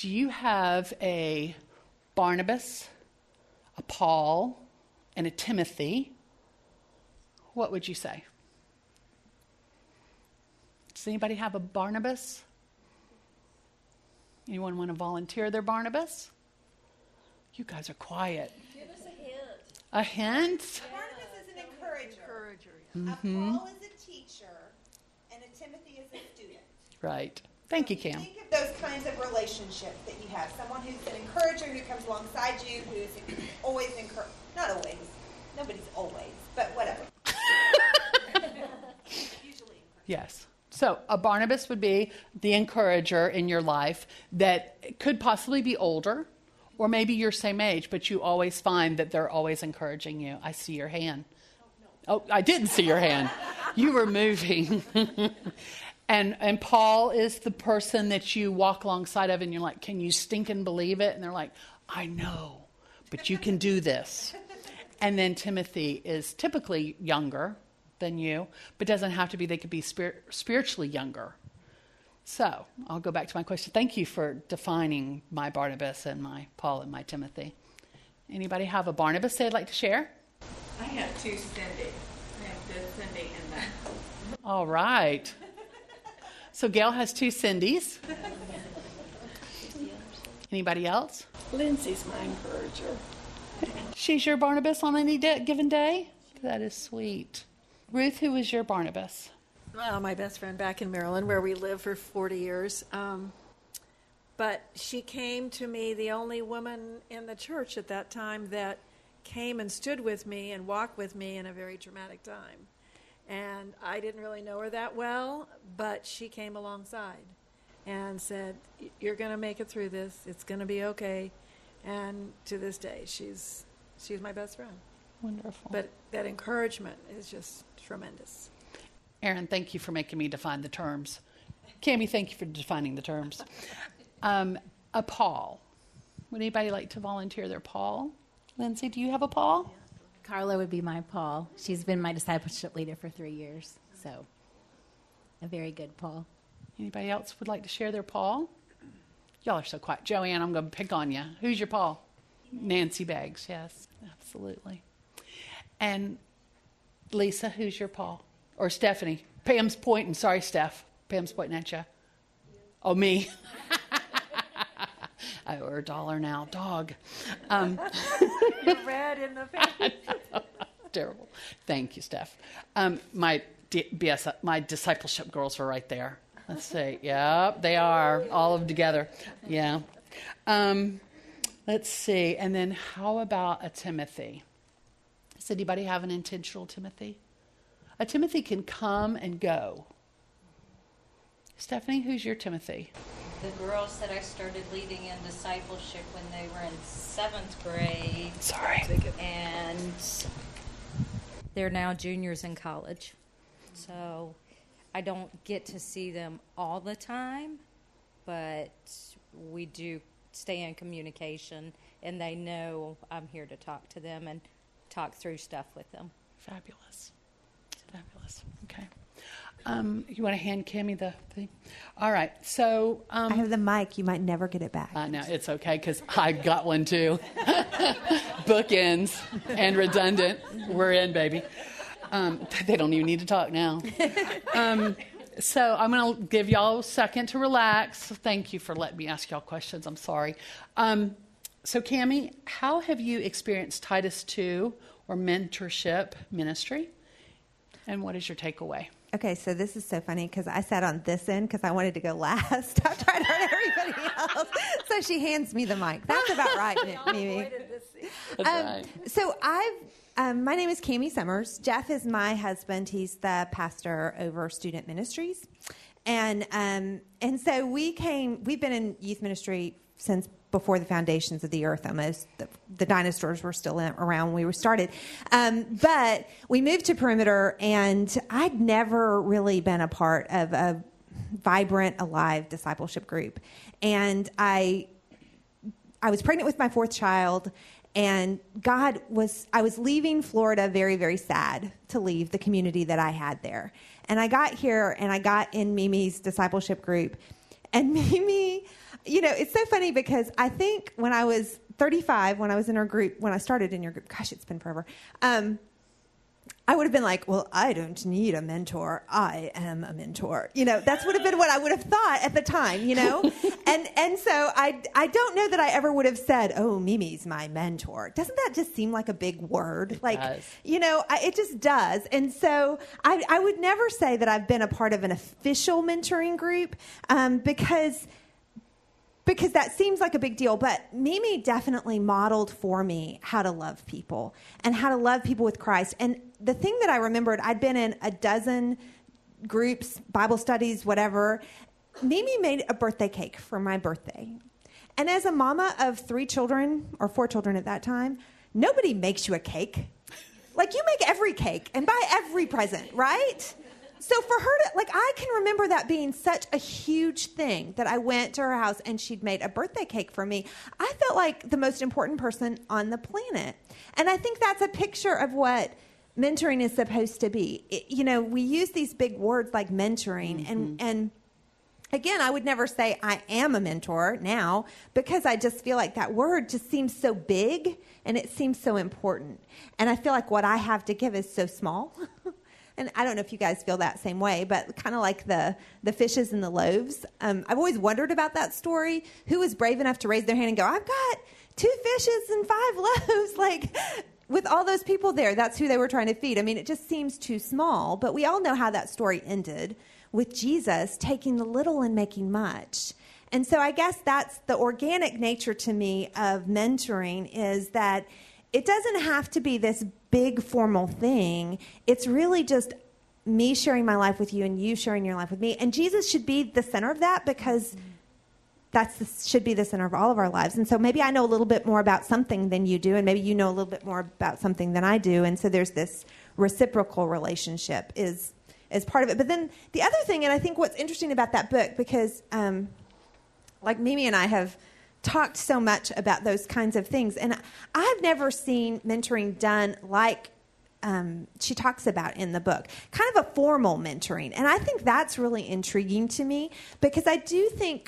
Do you have a Barnabas, a Paul, and a Timothy? What would you say? Does anybody have a Barnabas? Anyone want to volunteer their Barnabas? You guys are quiet. Give us a hint. A hint? Barnabas is an encourager. Mm-hmm. A Paul is a teacher, and a Timothy is a student. Right. Thank you, Cam. Think of those kinds of relationships that you have. Someone who's an encourager, who comes alongside you, who is always not always. Nobody's always, but whatever. Usually. Yes. So a Barnabas would be the encourager in your life that could possibly be older, or maybe your same age, but you always find that they're always encouraging you. I see your hand. Oh, I didn't see your hand. You were moving. And Paul is the person that you walk alongside of and you're like, can you stinking believe it? And they're like, I know, but you can do this. And then Timothy is typically younger than you, but doesn't have to be. They could be spiritually younger. So I'll go back to my question. Thank you for defining my Barnabas and my Paul and my Timothy. Anybody have a Barnabas they'd like to share? I have two Cindy. I have the Cindy and that. All right. So Gail has two Cindys. Anybody else? Lindsay's my encourager. She's your Barnabas on any given day? That is sweet. Ruth, who was your Barnabas? Well, my best friend back in Maryland, where we lived for 40 years. But she came to me, the only woman in the church at that time that came and stood with me and walked with me in a very traumatic time. And I didn't really know her that well, but she came alongside and said, you're going to make it through this. It's going to be okay. And to this day, she's my best friend. Wonderful. But that encouragement is just tremendous. Aaron, thank you for making me define the terms. Cammie, thank you for defining the terms. A Paul. Would anybody like to volunteer their Paul? Lindsay, do you have a Paul? Carla would be my Paul. She's been my discipleship leader for 3 years, so a very good Paul. Anybody else would like to share their Paul? Y'all are so quiet. Joanne, I'm going to pick on you. Who's your Paul? Nancy Beggs, yes, absolutely. And Lisa, who's your Paul? Or Stephanie? Pam's pointing. Sorry, Steph. Pam's pointing at you. Oh, me. I owe her $1 now. Dog. You're red in the face. Terrible. Thank you, Steph. My discipleship girls are right there. Let's see. Yeah, they are. All of them together. Yeah. Let's see. And then how about a Timothy? Does anybody have an intentional Timothy? A Timothy can come and go. Stephanie, who's your Timothy? The girls that I started leading in discipleship when they were in 7th grade. Sorry. And they're now juniors in college. So I don't get to see them all the time, but we do stay in communication, and they know I'm here to talk to them and talk through stuff with them. Fabulous. Fabulous. Okay. You want to hand Cammie the thing? All right. So I have the mic. You might never get it back. No, it's okay because I got one too. Bookends and redundant. We're in, baby. They don't even need to talk now. So I'm going to give y'all a second to relax. Thank you for letting me ask y'all questions. I'm sorry. So Cammie, how have you experienced Titus 2 or mentorship ministry? And what is your takeaway? Okay, so this is so funny because I sat on this end because I wanted to go last after I'd heard everybody else. So she hands me the mic. That's about right, Mimi. That's right. So my name is Cammie Summers. Jeff is my husband. He's the pastor over student ministries. And so we've been in youth ministry since before the foundations of the earth almost. The dinosaurs were still around when we were started. But we moved to Perimeter, and I'd never really been a part of a vibrant, alive discipleship group. And I was pregnant with my 4th child, and I was leaving Florida very, very sad to leave the community that I had there. And I got here, and I got in Mimi's discipleship group, and Mimi, it's so funny because I think when I was 35, when I was in our group, when I started in your group, gosh, it's been forever, I would have been like, well, I don't need a mentor. I am a mentor. That's would have been what I would have thought at the time, And so I don't know that I ever would have said, oh, Mimi's my mentor. Doesn't that just seem like a big word? Like, does. It just does. And so I would never say that I've been a part of an official mentoring group because that seems like a big deal. But Mimi definitely modeled for me how to love people and how to love people with Christ. And the thing that I remembered, I'd been in a dozen groups, Bible studies, whatever. Mimi made a birthday cake for my birthday. And as a mama of 3 children, or 4 children at that time, nobody makes you a cake. Like, you make every cake and buy every present, right? So for her to, I can remember that being such a huge thing that I went to her house and she'd made a birthday cake for me. I felt like the most important person on the planet. And I think that's a picture of what mentoring is supposed to be. We use these big words like mentoring and again, I would never say I am a mentor now because I just feel like that word just seems so big and it seems so important. And I feel like what I have to give is so small. And I don't know if you guys feel that same way, but kind of like the fishes and the loaves. I've always wondered about that story. Who was brave enough to raise their hand and go, I've got 2 fishes and 5 loaves? With all those people there, that's who they were trying to feed. I mean, it just seems too small. But we all know how that story ended with Jesus taking the little and making much. And so I guess that's the organic nature to me of mentoring, is that it doesn't have to be this big formal thing. It's really just me sharing my life with you and you sharing your life with me. And Jesus should be the center of that because should be the center of all of our lives. And so maybe I know a little bit more about something than you do, and maybe you know a little bit more about something than I do. And so there's this reciprocal relationship is part of it. But then the other thing, and I think what's interesting about that book, because Mimi and I have talked so much about those kinds of things, and I've never seen mentoring done like she talks about in the book, kind of a formal mentoring. And I think that's really intriguing to me because I do think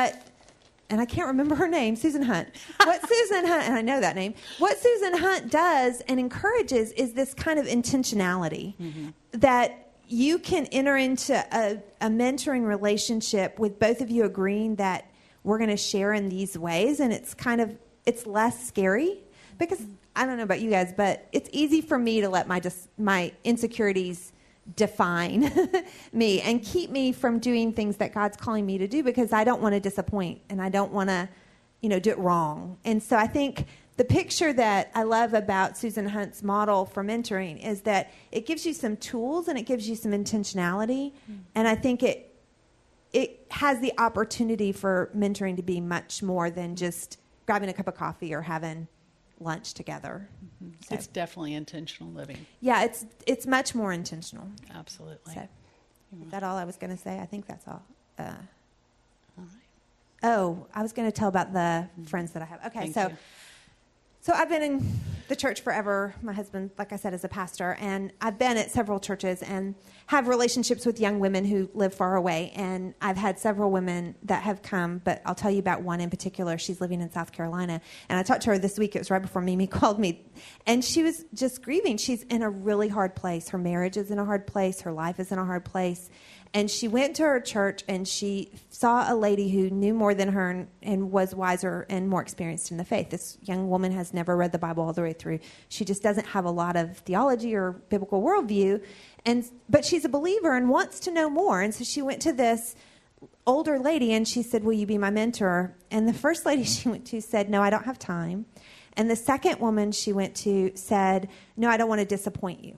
and I can't remember her name, Susan Hunt. What Susan Hunt, and I know that name, what Susan Hunt does and encourages is this kind of intentionality that you can enter into a mentoring relationship with both of you agreeing that we're going to share in these ways, and it's less scary because I don't know about you guys, but it's easy for me to let my insecurities define me and keep me from doing things that God's calling me to do because I don't want to disappoint and I don't want to, do it wrong. And so I think the picture that I love about Susan Hunt's model for mentoring is that it gives you some tools and it gives you some intentionality. And I think it has the opportunity for mentoring to be much more than just grabbing a cup of coffee or having lunch together. So, it's definitely intentional living. yeah, it's much more intentional. Absolutely. So, is that all I was going to say? I think that's all. All right. Oh, I was going to tell about the friends that I have. Okay, Thank you. So I've been in the church forever. My husband, like I said, is a pastor, and I've been at several churches and have relationships with young women who live far away. And I've had several women that have come, but I'll tell you about one in particular. She's living in South Carolina, and I talked to her this week. It was right before Mimi called me, and she was just grieving. She's in a really hard place. Her marriage is in a hard place. Her life is in a hard place. And she went to her church, and she saw a lady who knew more than her and was wiser and more experienced in the faith. This young woman has never read the Bible all the way through. She just doesn't have a lot of theology or biblical worldview, but she's a believer and wants to know more. And so she went to this older lady, and she said, "Will you be my mentor?" And the first lady she went to said, "No, I don't have time." And the second woman she went to said, "No, I don't want to disappoint you."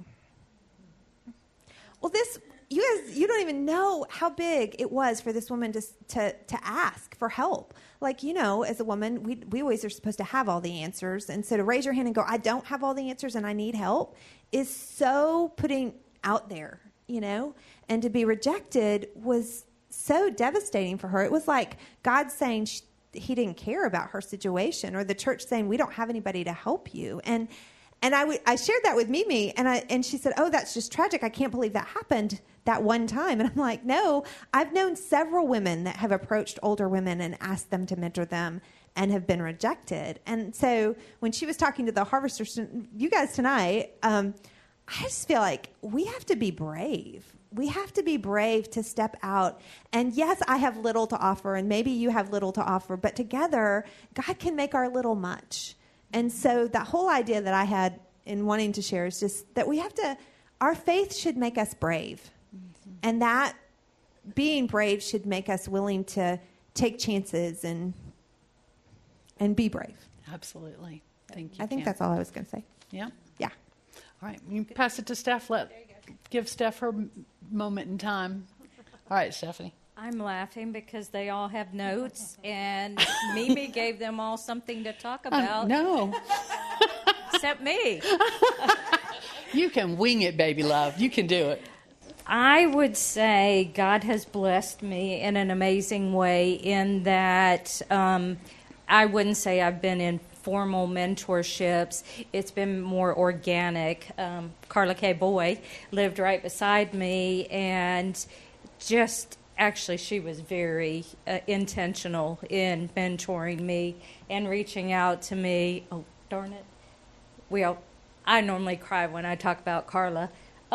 Well, you guys, you don't even know how big it was for this woman to ask for help. Like, as a woman, we always are supposed to have all the answers. And so to raise your hand and go, "I don't have all the answers and I need help," is so putting out there, And to be rejected was so devastating for her. It was like God saying he didn't care about her situation, or the church saying, "We don't have anybody to help you." And And I shared that with Mimi, and she said, "Oh, that's just tragic. I can't believe that happened that one time." And I'm like, "No, I've known several women that have approached older women and asked them to mentor them and have been rejected." And so when she was talking to the harvesters, you guys tonight, I just feel like we have to be brave. We have to be brave to step out. And yes, I have little to offer, and maybe you have little to offer, but together, God can make our little much. And so that whole idea that I had in wanting to share is just that we have to, our faith should make us brave. Mm-hmm. And that being brave should make us willing to take chances and be brave. Absolutely. Thank you. I think that's all I was going to say. Yeah. Yeah. All right. You pass it to Steph. Give Steph her moment in time. All right, Stephanie. I'm laughing because they all have notes, and Mimi gave them all something to talk about. No. Except me. You can wing it, baby love. You can do it. I would say God has blessed me in an amazing way in that I wouldn't say I've been in formal mentorships. It's been more organic. Carla K. Boy lived right beside me, and just actually she was very intentional in mentoring me and reaching out to me. Oh, darn it. I normally cry when I talk about Carla.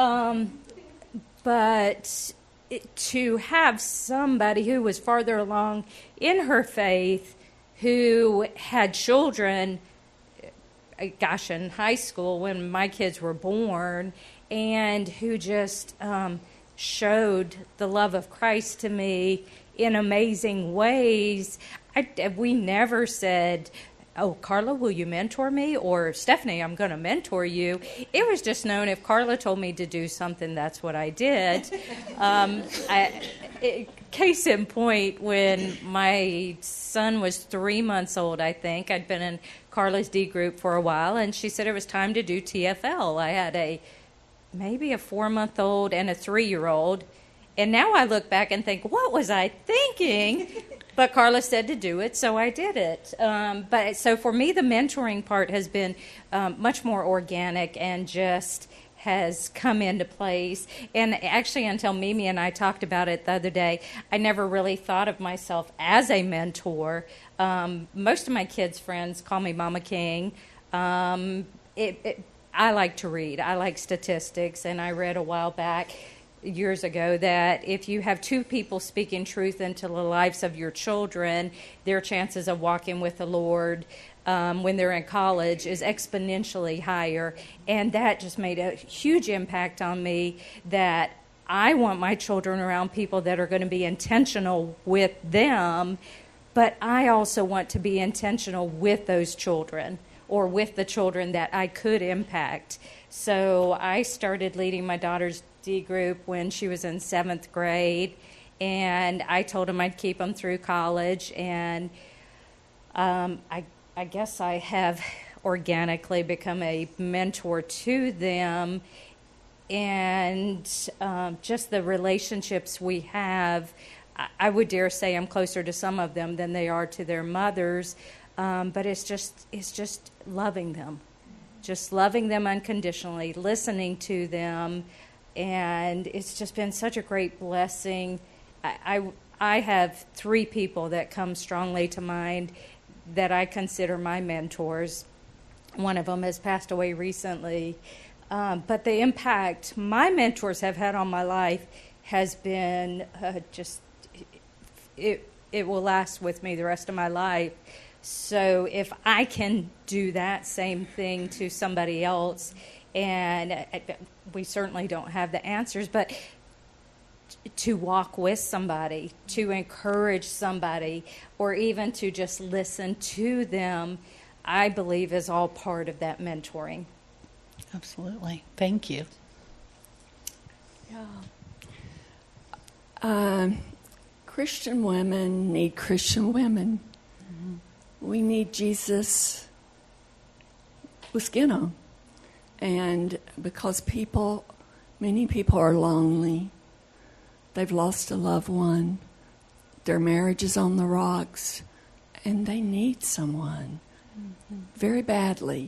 But to have somebody who was farther along in her faith, who had children, in high school when my kids were born, and who just showed the love of Christ to me in amazing ways. We never said, "Oh, Carla, will you mentor me?" or "Stephanie, I'm going to mentor you." It was just known if Carla told me to do something, that's what I did. Case in point, when my son was 3 months old, I think, I'd been in Carla's D group for a while, and she said it was time to do TFL. I had maybe a 4-month-old and a 3-year-old, and now I look back and think, what was I thinking? But Carla said to do it, so I did it. So for me, the mentoring part has been much more organic and just has come into place. And actually, until Mimi and I talked about it the other day, I never really thought of myself as a mentor. Most of my kids' friends call me Mama King. I like to read. I like statistics, and I read a while back, years ago, that if you have 2 people speaking truth into the lives of your children, their chances of walking with the Lord when they're in college is exponentially higher. And that just made a huge impact on me, that I want my children around people that are going to be intentional with them, but I also want to be intentional with those children, or with the children that I could impact. So I started leading my daughter's D group when she was in 7th grade, and I told them I'd keep them through college, and I guess I have organically become a mentor to them, and just the relationships we have, I would dare say I'm closer to some of them than they are to their mothers, but it's just loving them. Just loving them unconditionally, listening to them, and it's just been such a great blessing. I have 3 people that come strongly to mind that I consider my mentors. One of them has passed away recently, but the impact my mentors have had on my life has been it will last with me the rest of my life. So if I can do that same thing to somebody else, and we certainly don't have the answers, but to walk with somebody, to encourage somebody, or even to just listen to them, I believe is all part of that mentoring. Absolutely. Thank you. Yeah. Christian women need Christian women. We need Jesus with skin on. And because many people are lonely, they've lost a loved one, their marriage is on the rocks, and they need someone very badly.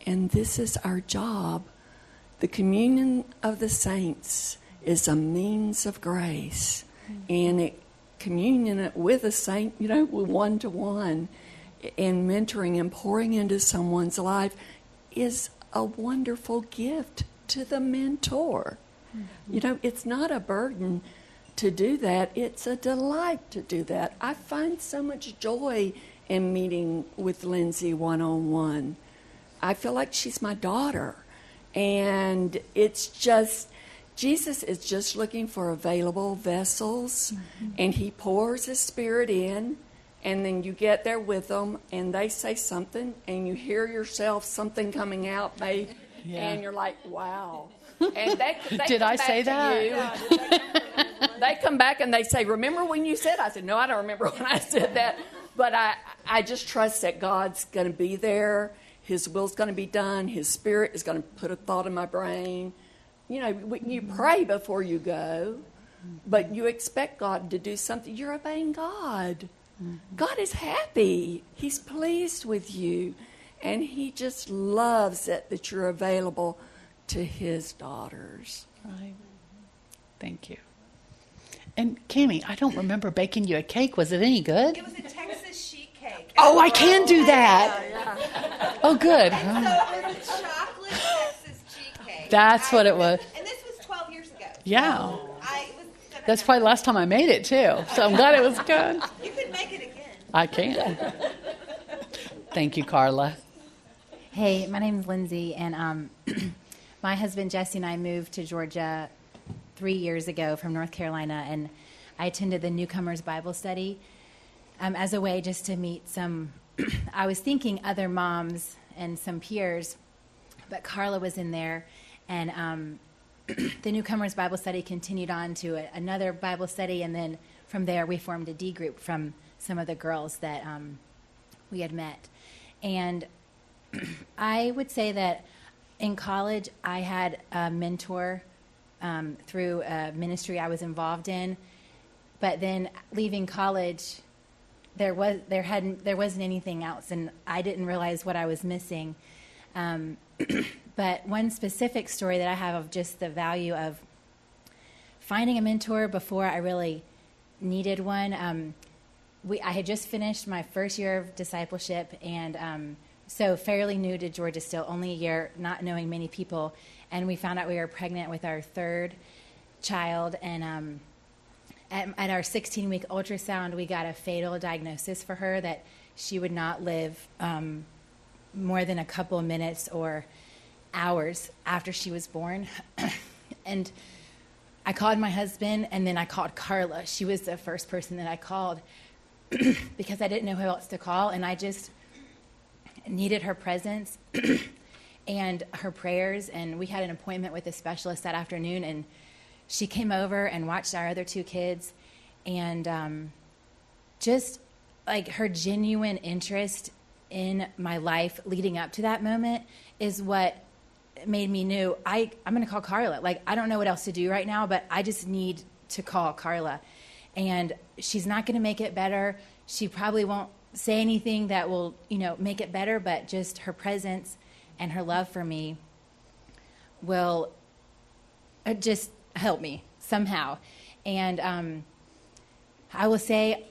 And this is our job. The communion of the saints is a means of grace. And communion with a saint, one-to-one, and mentoring and pouring into someone's life is a wonderful gift to the mentor. It's not a burden to do that. It's a delight to do that. I find so much joy in meeting with Lindsay one-on-one. I feel like she's my daughter. And it's just, Jesus is just looking for available vessels, and he pours his Spirit in, and then you get there with them, and they say something, and you hear yourself something coming out, and you're like, wow. And they Did I say that? Yeah, they come back and they say, remember when you said? I said, no, I don't remember when I said that. But I just trust that God's going to be there. His will's going to be done. His Spirit is going to put a thought in my brain. You pray before you go, but you expect God to do something. You're obeying God. God is happy. He's pleased with you. And he just loves it that you're available to his daughters. Right. Thank you. And Cammie, I don't remember baking you a cake. Was it any good? It was a Texas sheet cake. Oh, I can do that. Yeah. Oh, good. And so it was a chocolate Texas sheet cake. That's what it was. And this was 12 years ago. Yeah. So That's probably the last time I made it, too. So I'm glad it was good. You could make it again. I can. Thank you, Carla. Hey, my name's Lindsay, and my husband Jesse and I moved to Georgia 3 years ago from North Carolina, and I attended the Newcomers Bible Study as a way just to meet some, I was thinking other moms and some peers, but Carla was in there, and the Newcomers Bible Study continued on to another Bible study, and then from there we formed a D group from some of the girls that we had met. And I would say that in college I had a mentor through a ministry I was involved in, but then leaving college, there wasn't anything else, and I didn't realize what I was missing. But one specific story that I have of just the value of finding a mentor before I really needed one. I had just finished my first year of discipleship, and so fairly new to Georgia still, only a year, not knowing many people, and we found out we were pregnant with our third child, and at our 16-week ultrasound, we got a fatal diagnosis for her that she would not live more than a couple of minutes or hours after she was born. And I called my husband, and then I called Carla. She was the first person that I called because I didn't know who else to call, and I just needed her presence and her prayers. And we had an appointment with a specialist that afternoon, and she came over and watched our other two kids, and just like her genuine interest in my life leading up to that moment is what made me know I'm going to call Carla. Like, I don't know what else to do right now, but I just need to call Carla. And she's not going to make it better. She probably won't say anything that will, make it better, but just her presence and her love for me will just help me somehow. And I will say,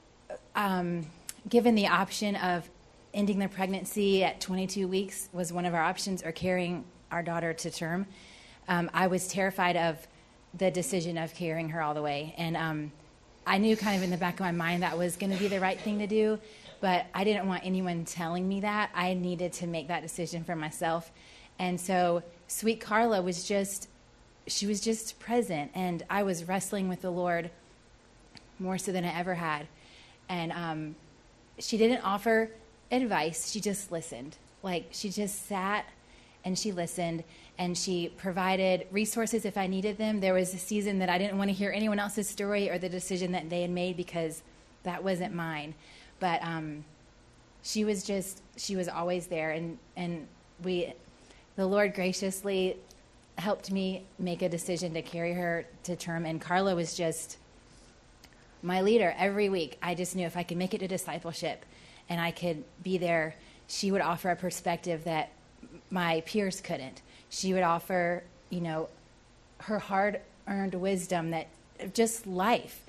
given the option of ending the pregnancy at 22 weeks was one of our options, or carrying our daughter to term, I was terrified of the decision of carrying her all the way. And I knew kind of in the back of my mind that was going to be the right thing to do, but I didn't want anyone telling me that. I needed to make that decision for myself. And so sweet Carla was just present, and I was wrestling with the Lord more so than I ever had. And she didn't offer advice. She just listened. Like, she just sat and she listened, and she provided resources if I needed them. There was a season that I didn't want to hear anyone else's story or the decision that they had made because that wasn't mine. But she was always there, and the Lord graciously helped me make a decision to carry her to term. And Carla was just my leader every week. I just knew if I could make it to discipleship and I could be there, she would offer a perspective that my peers couldn't. She would offer, her hard-earned wisdom, that just life,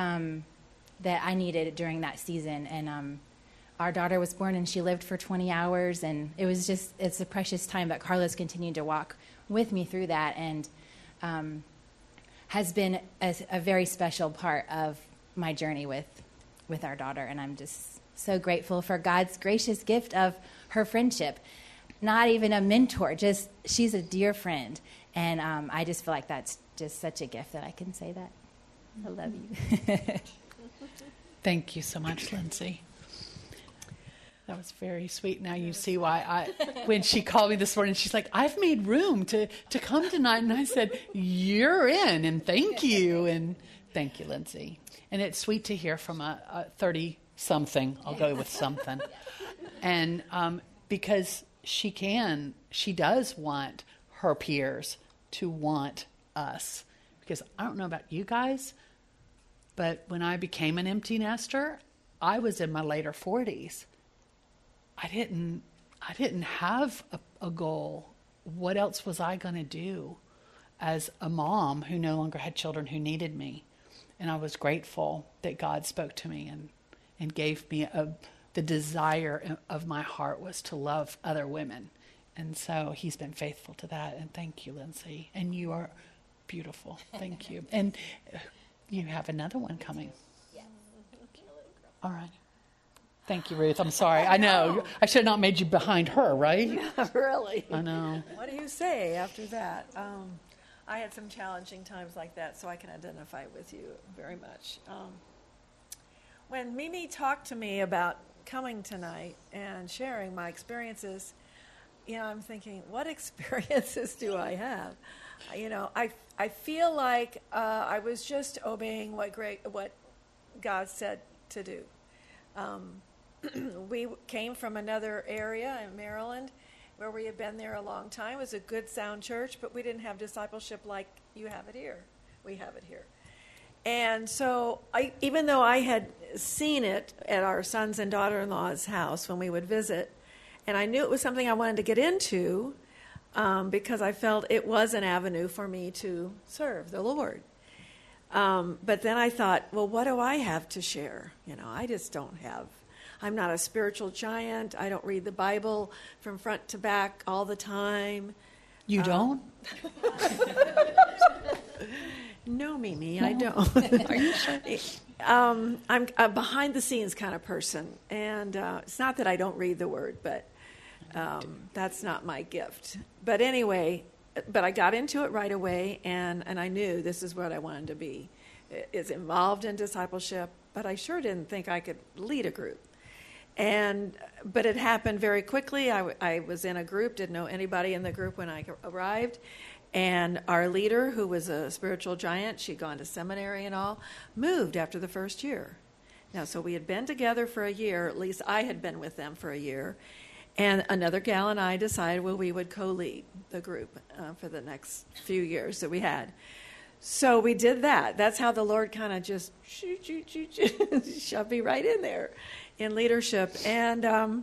that I needed during that season. And our daughter was born, and she lived for 20 hours, and it's a precious time. But Carlos continued to walk with me through that, and has been a very special part of my journey with our daughter. And I'm just so grateful for God's gracious gift of her friendship. Not even a mentor, just she's a dear friend. And I just feel like that's just such a gift that I can say that. I love you. Thank you so much, Lindsay. That was very sweet. Now you see why when she called me this morning, she's like, I've made room to come tonight. And I said, you're in, and thank you. And thank you, Lindsay. And it's sweet to hear from a 30-something. I'll go with something. And because she does want her peers to want us. Because I don't know about you guys, but when I became an empty nester, I was in my later 40s. I didn't have a goal. What else was I going to do as a mom who no longer had children who needed me? And I was grateful that God spoke to me and gave me the desire of my heart was to love other women. And so he's been faithful to that. And thank you, Lindsay. And you are beautiful. Thank you. And you have another one coming. Yeah. All right. Thank you, Ruth. I'm sorry. I know. I should have not made you behind her, right? Really? I know. What do you say after that? I had some challenging times like that, so I can identify with you very much. When Mimi talked to me about coming tonight and sharing my experiences, I'm thinking, what experiences do I have? I feel like I was just obeying what God said to do. We came from another area in Maryland where we had been there a long time. It was a good, sound church, but we didn't have discipleship like you have it here. We have it here. And so even though I had seen it at our sons and daughter-in-law's house when we would visit, and I knew it was something I wanted to get into because I felt it was an avenue for me to serve the Lord. But then I thought, well, what do I have to share? I just don't have. I'm not a spiritual giant. I don't read the Bible from front to back all the time. You don't? No, Mimi, I don't. Are you sure? I'm a behind-the-scenes kind of person. And it's not that I don't read the Word, but that's not my gift. But anyway, I got into it right away, and I knew this is what I wanted to be. It's involved in discipleship, but I sure didn't think I could lead a group. But it happened very quickly. I was in a group, didn't know anybody in the group when I arrived. And our leader, who was a spiritual giant, she'd gone to seminary and all, moved after the first year. Now, so we had been together for a year, at least I had been with them for a year. And another gal and I decided, we would co-lead the group for the next few years that we had. So we did that. That's how the Lord kind of just shoved me right in there in leadership. And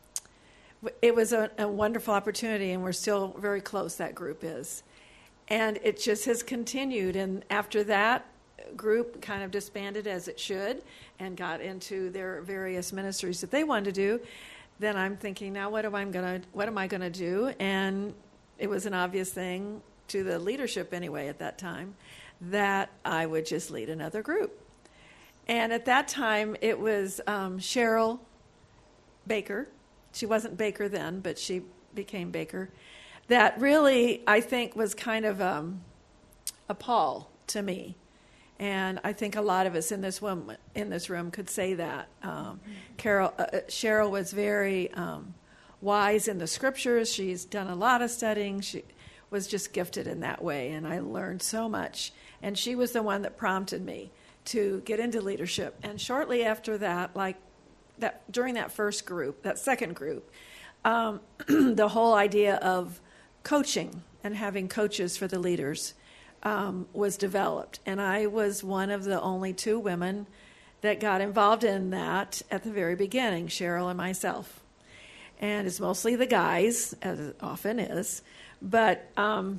it was a wonderful opportunity, and we're still very close, that group is. And it just has continued. And after that, group kind of disbanded as it should and got into their various ministries that they wanted to do. Then I'm thinking, now what am I going to do? And it was an obvious thing to the leadership anyway at that time that I would just lead another group. And at that time, it was Cheryl Baker. She wasn't Baker then, but she became Baker. That really, I think, was kind of a Paul to me. And I think a lot of us in this room could say that. Cheryl was very wise in the scriptures. She's done a lot of studying. She was just gifted in that way, and I learned so much. And she was the one that prompted me to get into leadership. And shortly after that, during that second group, the whole idea of coaching and having coaches for the leaders was developed. And I was one of the only two women that got involved in that at the very beginning, Cheryl and myself. and it's mostly the guys, as it often is. But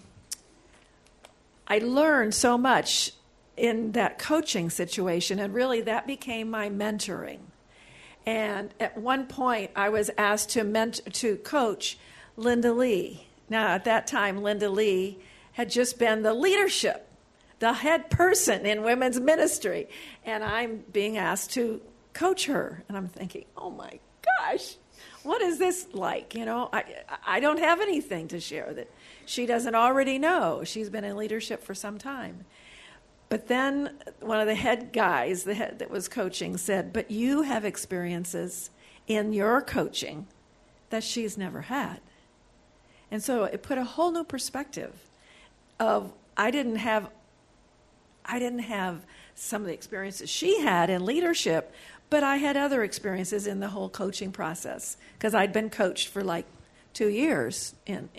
I learned so much in that coaching situation, and really that became my mentoring. And at one point, I was asked to coach Linda Lee. Now, at that time, Linda Lee had just been the leadership, the head person in women's ministry, and I'm being asked to coach her. And I'm thinking, oh my gosh, what is this like? You know, I don't have anything to share that she doesn't already know. She's been in leadership for some time. But then one of the head guys, the head that was coaching, said, but you have experiences in your coaching that she's never had. And so it put a whole new perspective of I didn't have some of the experiences she had in leadership, but I had other experiences in the whole coaching process because I'd been coached for like 2 years in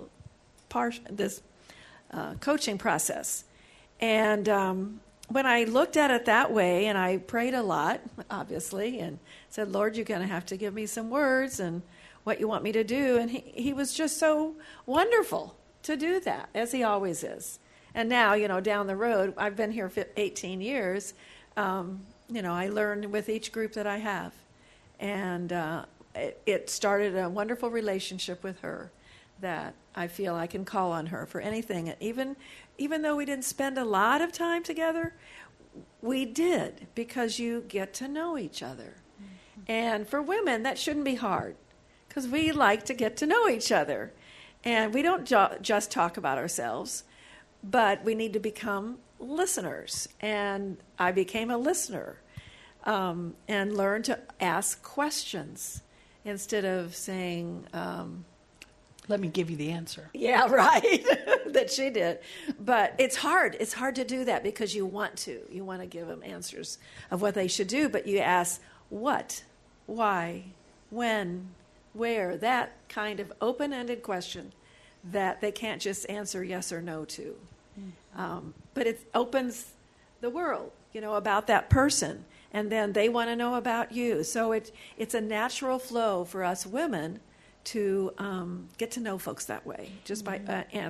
this coaching process. And when I looked at it that way, and I prayed a lot, obviously, and said, Lord, you're going to have to give me some words and what you want me to do. And he was just so wonderful to do that, as he always is. And now, you know, down the road, I've been here for 18 years, you know, I learn with each group that I have. And it started a wonderful relationship with her that I feel I can call on her for anything. Even though we didn't spend a lot of time together, we did, because you get to know each other. Mm-hmm. And for women, that shouldn't be hard, because we like to get to know each other. And we don't just talk about ourselves, but we need to become listeners. And I became a listener and learned to ask questions instead of saying, let me give you the answer. Yeah, right, that she did. But it's hard. It's hard to do that because you want to. You want to give them answers of what they should do, but you ask what, why, when, where, that kind of open-ended question that they can't just answer yes or no to. But it opens the world, you know, about that person, and then they want to know about you. So it's a natural flow for us women to get to know folks that way, just by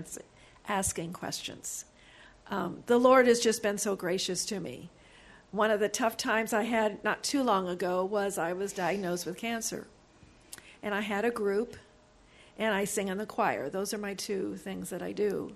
asking questions. The Lord has just been so gracious to me. One of the tough times I had not too long ago was I was diagnosed with cancer. And I had a group, and I sing in the choir. Those are my two things that I do.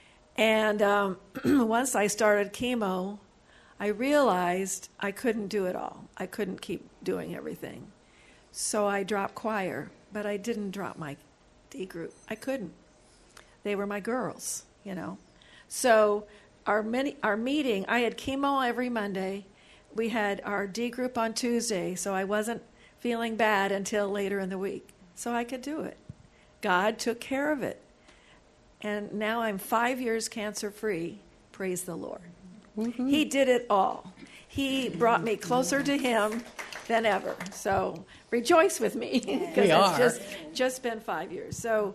And once I started chemo, I realized I couldn't do it all. I couldn't keep doing everything. So I dropped choir, but I didn't drop my D group. I couldn't. They were my girls, you know. So our meeting, I had chemo every Monday. We had our D group on Tuesday, so I wasn't feeling bad until later in the week. So I could do it. God took care of it. And now I'm 5 years cancer-free. Praise the Lord. Mm-hmm. He did it all. He brought me closer to him than ever. So rejoice with me, because it's just been 5 years. So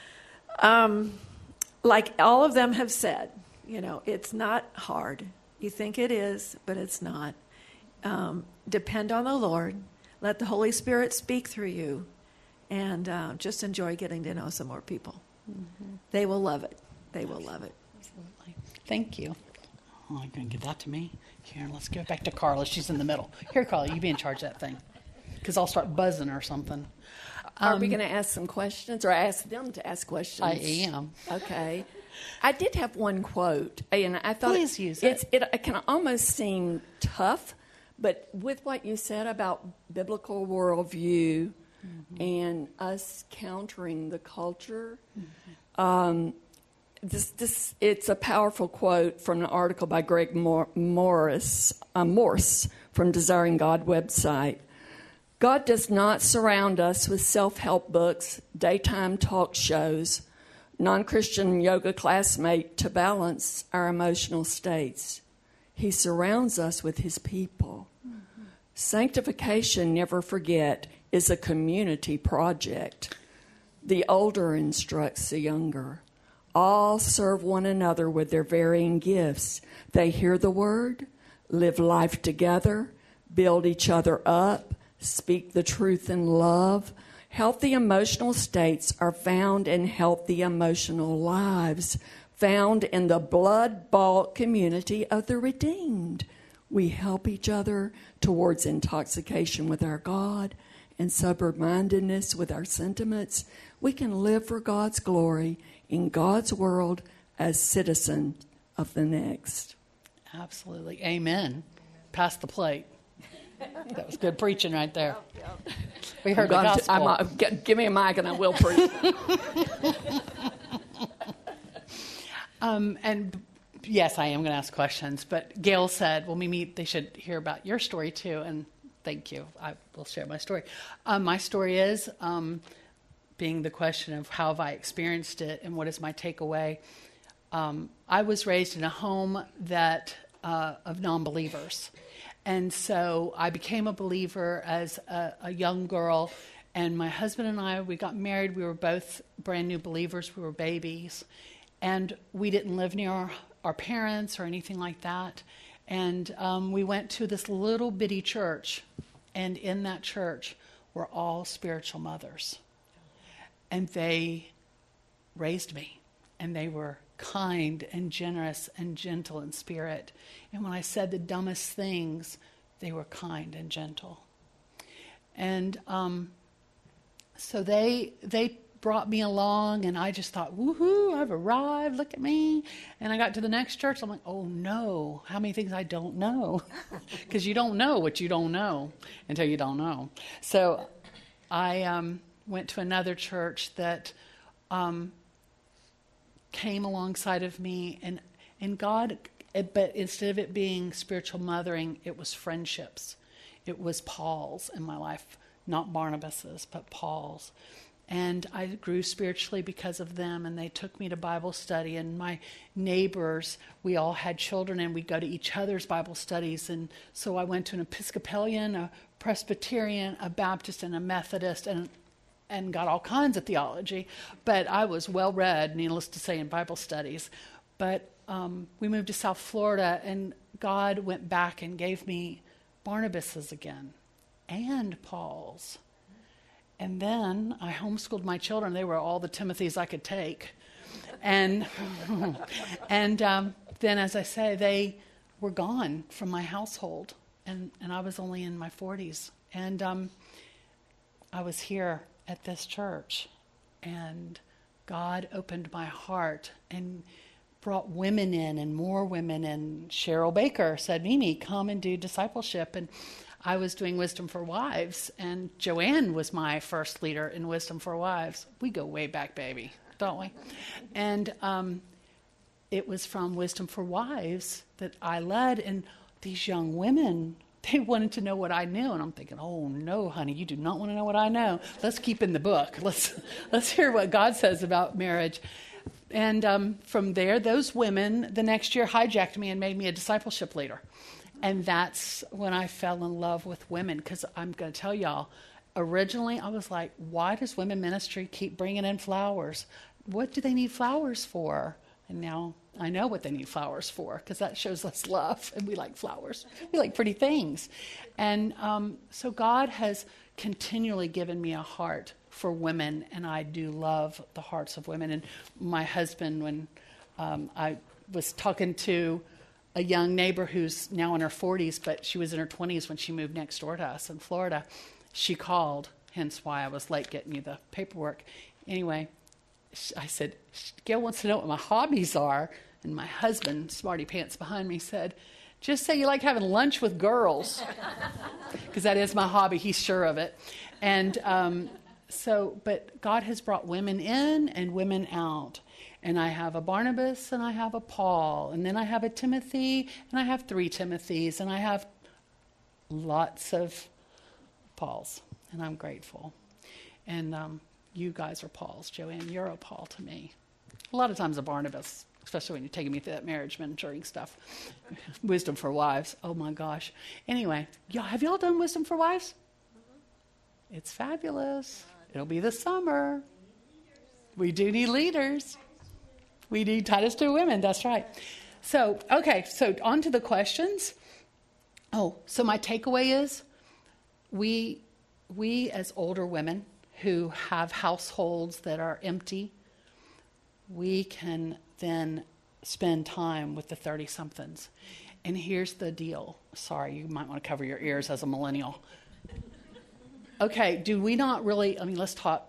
like all of them have said, you know, it's not hard. You think it is, but it's not. Depend on the Lord. Let the Holy Spirit speak through you, and just enjoy getting to know some more people. Mm-hmm. They will love it. They will love it. Absolutely. Thank you. Oh, I'm going to give that to me. Here, let's give it back to Carla. She's in the middle. Here, Carla, you be in charge of that thing, because I'll start buzzing or something. Are we going to ask some questions, or ask them to ask questions? I am. Okay. I did have one quote, and I thought please use it. It can almost seem tough, but with what you said about biblical worldview and us countering the culture, it's a powerful quote from an article by Greg Morse from Desiring God website. God does not surround us with self-help books, daytime talk shows, non-Christian yoga classmate to balance our emotional states. He surrounds us with his people. Mm-hmm. Sanctification, never forget, is a community project. The older instructs the younger. All serve one another with their varying gifts. They hear the word, live life together, build each other up, speak the truth in love, Healthy emotional states are found in healthy emotional lives, found in the blood-bought community of the redeemed. We help each other towards intoxication with our God and sober-mindedness with our sentiments. We can live for God's glory in God's world as citizen of the next. Absolutely. Amen. Pass the plate. That was good preaching right there. We heard the gospel. Give me a mic and I will preach. And yes, I am going to ask questions. But Gail said, well, Mimi, they should hear about your story too. And thank you. I will share my story. My story is being the question of how have I experienced it and what is my takeaway. I was raised in a home that of non-believers. And so I became a believer as a young girl. And my husband and I, we got married. We were both brand new believers. We were babies. And we didn't live near our parents or anything like that. And we went to this little bitty church. And in that church were all spiritual mothers. And they raised me. And they were kind and generous and gentle in spirit. And when I said the dumbest things, they were kind and gentle. And so they brought me along, and I just thought, woohoo, I've arrived, look at me. And I got to the next church, I'm like, oh no, how many things I don't know? Because you don't know what you don't know until you don't know. So I went to another church that came alongside of me, and God, but instead of it being spiritual mothering, it was friendships. It was Paul's in my life, not Barnabas's, but Paul's. And I grew spiritually because of them, and they took me to Bible study. And my neighbors, we all had children, and we'd go to each other's Bible studies. And so I went to an Episcopalian, a Presbyterian, a Baptist, and a Methodist, and got all kinds of theology. But I was well-read, needless to say, in Bible studies. But we moved to South Florida, and God went back and gave me Barnabas's again, and Paul's. And then I homeschooled my children. They were all the Timothys I could take. And then, as I say, they were gone from my household. And I was only in my 40s. And I was here at this church. And God opened my heart and brought women in and more women. And Cheryl Baker said, Mimi, come and do discipleship. And I was doing Wisdom for Wives, and Joanne was my first leader in Wisdom for Wives. We go way back, baby, don't we? And it was from Wisdom for Wives that I led, and these young women, they wanted to know what I knew, and I'm thinking, oh no, honey, you do not want to know what I know. Let's keep in the book. Let's hear what God says about marriage. And from there, those women the next year hijacked me and made me a discipleship leader. And that's when I fell in love with women, because I'm going to tell y'all, originally I was like, why does women ministry keep bringing in flowers? What do they need flowers for? And now I know what they need flowers for, because that shows us love, and we like flowers. We like pretty things. And so God has continually given me a heart for women, and I do love the hearts of women. And my husband, when I was talking to a young neighbor who's now in her 40s, but she was in her 20s when she moved next door to us in Florida. She called, hence why I was late getting you the paperwork. Anyway, I said, Gail wants to know what my hobbies are. And my husband, smarty pants behind me, said, just say you like having lunch with girls. Because that is my hobby. He's sure of it. And but God has brought women in and women out. And I have a Barnabas, and I have a Paul, and then I have a Timothy, and I have 3 Timothys, and I have lots of Pauls, and I'm grateful. And you guys are Pauls. Joanne, you're a Paul to me. A lot of times a Barnabas, especially when you're taking me through that marriage mentoring stuff. Wisdom for Wives. Oh, my gosh. Anyway, have y'all done Wisdom for Wives? It's fabulous. It'll be this summer. We do need leaders. We need Titus 2 women, that's right. So, okay, so on to the questions. Oh, so my takeaway is we as older women who have households that are empty, we can then spend time with the 30-somethings. And here's the deal. Sorry, you might want to cover your ears as a millennial. Okay, do we not really, let's talk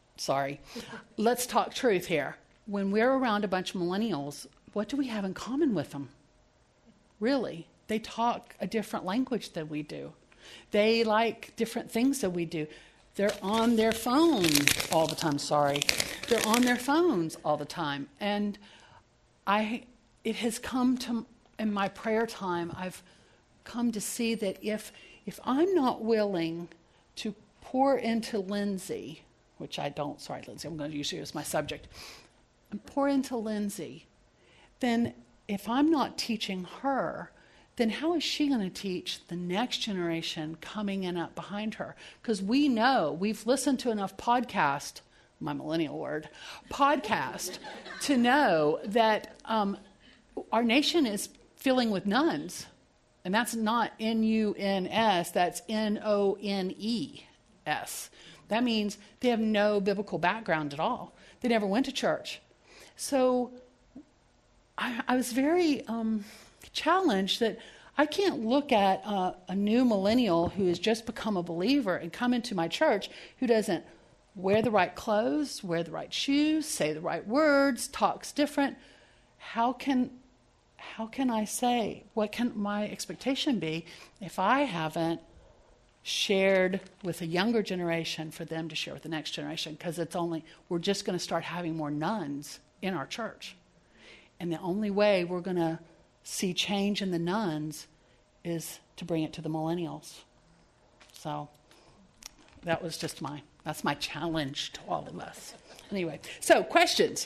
truth here. When we're around a bunch of millennials, what do we have in common with them? Really? They talk a different language than we do. They like different things than we do. They're on their phone all the time. They're on their phones all the time. And it has come to, in my prayer time, I've come to see that if I'm not willing to pour into Lindsay, which I don't, sorry, Lindsay, I'm going to use you as my subject, and pour into Lindsay, then if I'm not teaching her, then how is she going to teach the next generation coming in up behind her? Because we know, we've listened to enough podcast, my millennial word, podcast, to know that our nation is filling with nuns. And that's not N-U-N-S, that's N-O-N-E-S. That means they have no biblical background at all. They never went to church. So I was very challenged that I can't look at a new millennial who has just become a believer and come into my church who doesn't wear the right clothes, wear the right shoes, say the right words, talks different. How can I say, what can my expectation be if I haven't shared with a younger generation for them to share with the next generation? Because we're just going to start having more nuns in our church. And the only way we're going to see change in the nuns is to bring it to the millennials. So that's my challenge to all of us. Anyway, so questions.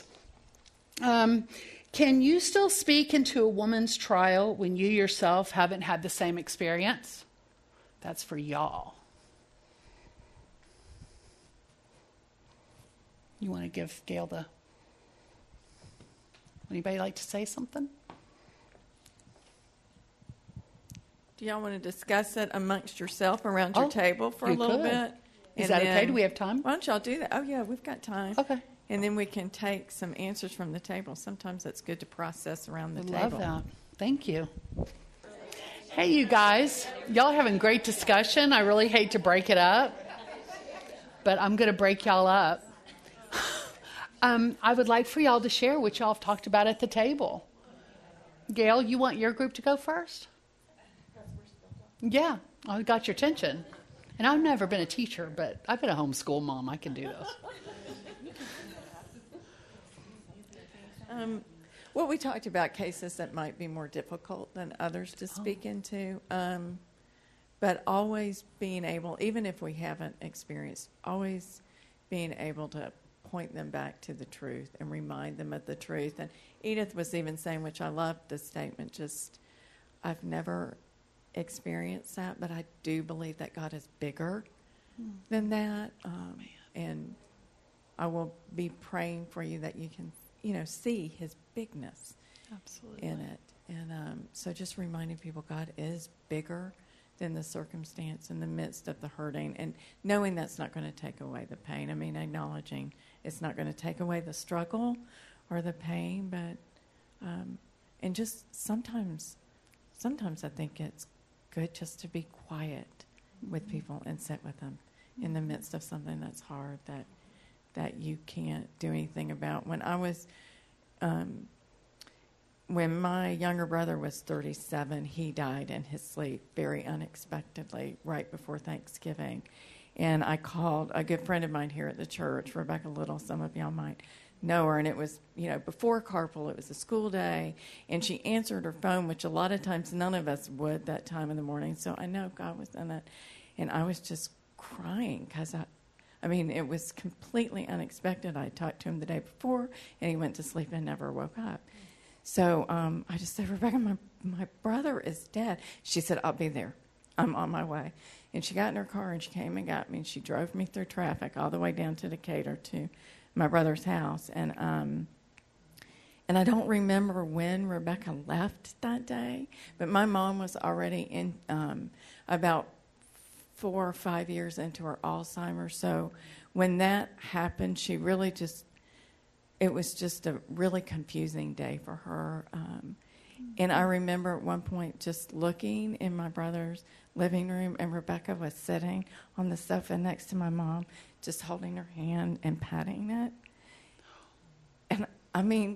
Can you still speak into a woman's trial when you yourself haven't had the same experience? That's for y'all. You want to give Gail anybody like to say something? Do y'all want to discuss it amongst yourself around your table for a little bit? Is that okay? Do we have time? Why don't y'all do that? Oh, yeah, we've got time. Okay. And then we can take some answers from the table. Sometimes it's good to process around the table. I love that. Thank you. Hey, you guys. Y'all having great discussion. I really hate to break it up, but I'm going to break y'all up. I would like for y'all to share what y'all have talked about at the table. Gail, you want your group to go first? Yeah, I got your attention. And I've never been a teacher, but I've been a homeschool mom. I can do those. Well, we talked about cases that might be more difficult than others to speak into, but always being able, even if we haven't experienced, always being able to point them back to the truth and remind them of the truth. And Edith was even saying, which I loved the statement, just, I've never experienced that, but I do believe that God is bigger than that. And I will be praying for you that you can, see his bigness in it. And so just reminding people God is bigger than the circumstance in the midst of the hurting, and knowing that's not going to take away the pain. I mean, acknowledging it's not going to take away the struggle or the pain, but and just sometimes I think it's good just to be quiet with people and sit with them in the midst of something that's hard that you can't do anything about. When I was when my younger brother was 37, he died in his sleep very unexpectedly right before Thanksgiving. And I called a good friend of mine here at the church, Rebecca Little. Some of y'all might know her. And it was, before carpool, it was a school day. And she answered her phone, which a lot of times none of us would that time in the morning. So I know God was in it. And I was just crying because it was completely unexpected. I talked to him the day before, and he went to sleep and never woke up. So I just said, Rebecca, my brother is dead. She said, I'll be there. I'm on my way. And she got in her car, and she came and got me, and she drove me through traffic all the way down to Decatur to my brother's house. And I don't remember when Rebecca left that day, but my mom was already in about 4 or 5 years into her Alzheimer's. So when that happened, she really just, it was just a really confusing day for her. And I remember at one point just looking in my brother's living room, and Rebecca was sitting on the sofa next to my mom, just holding her hand and patting it. And I mean,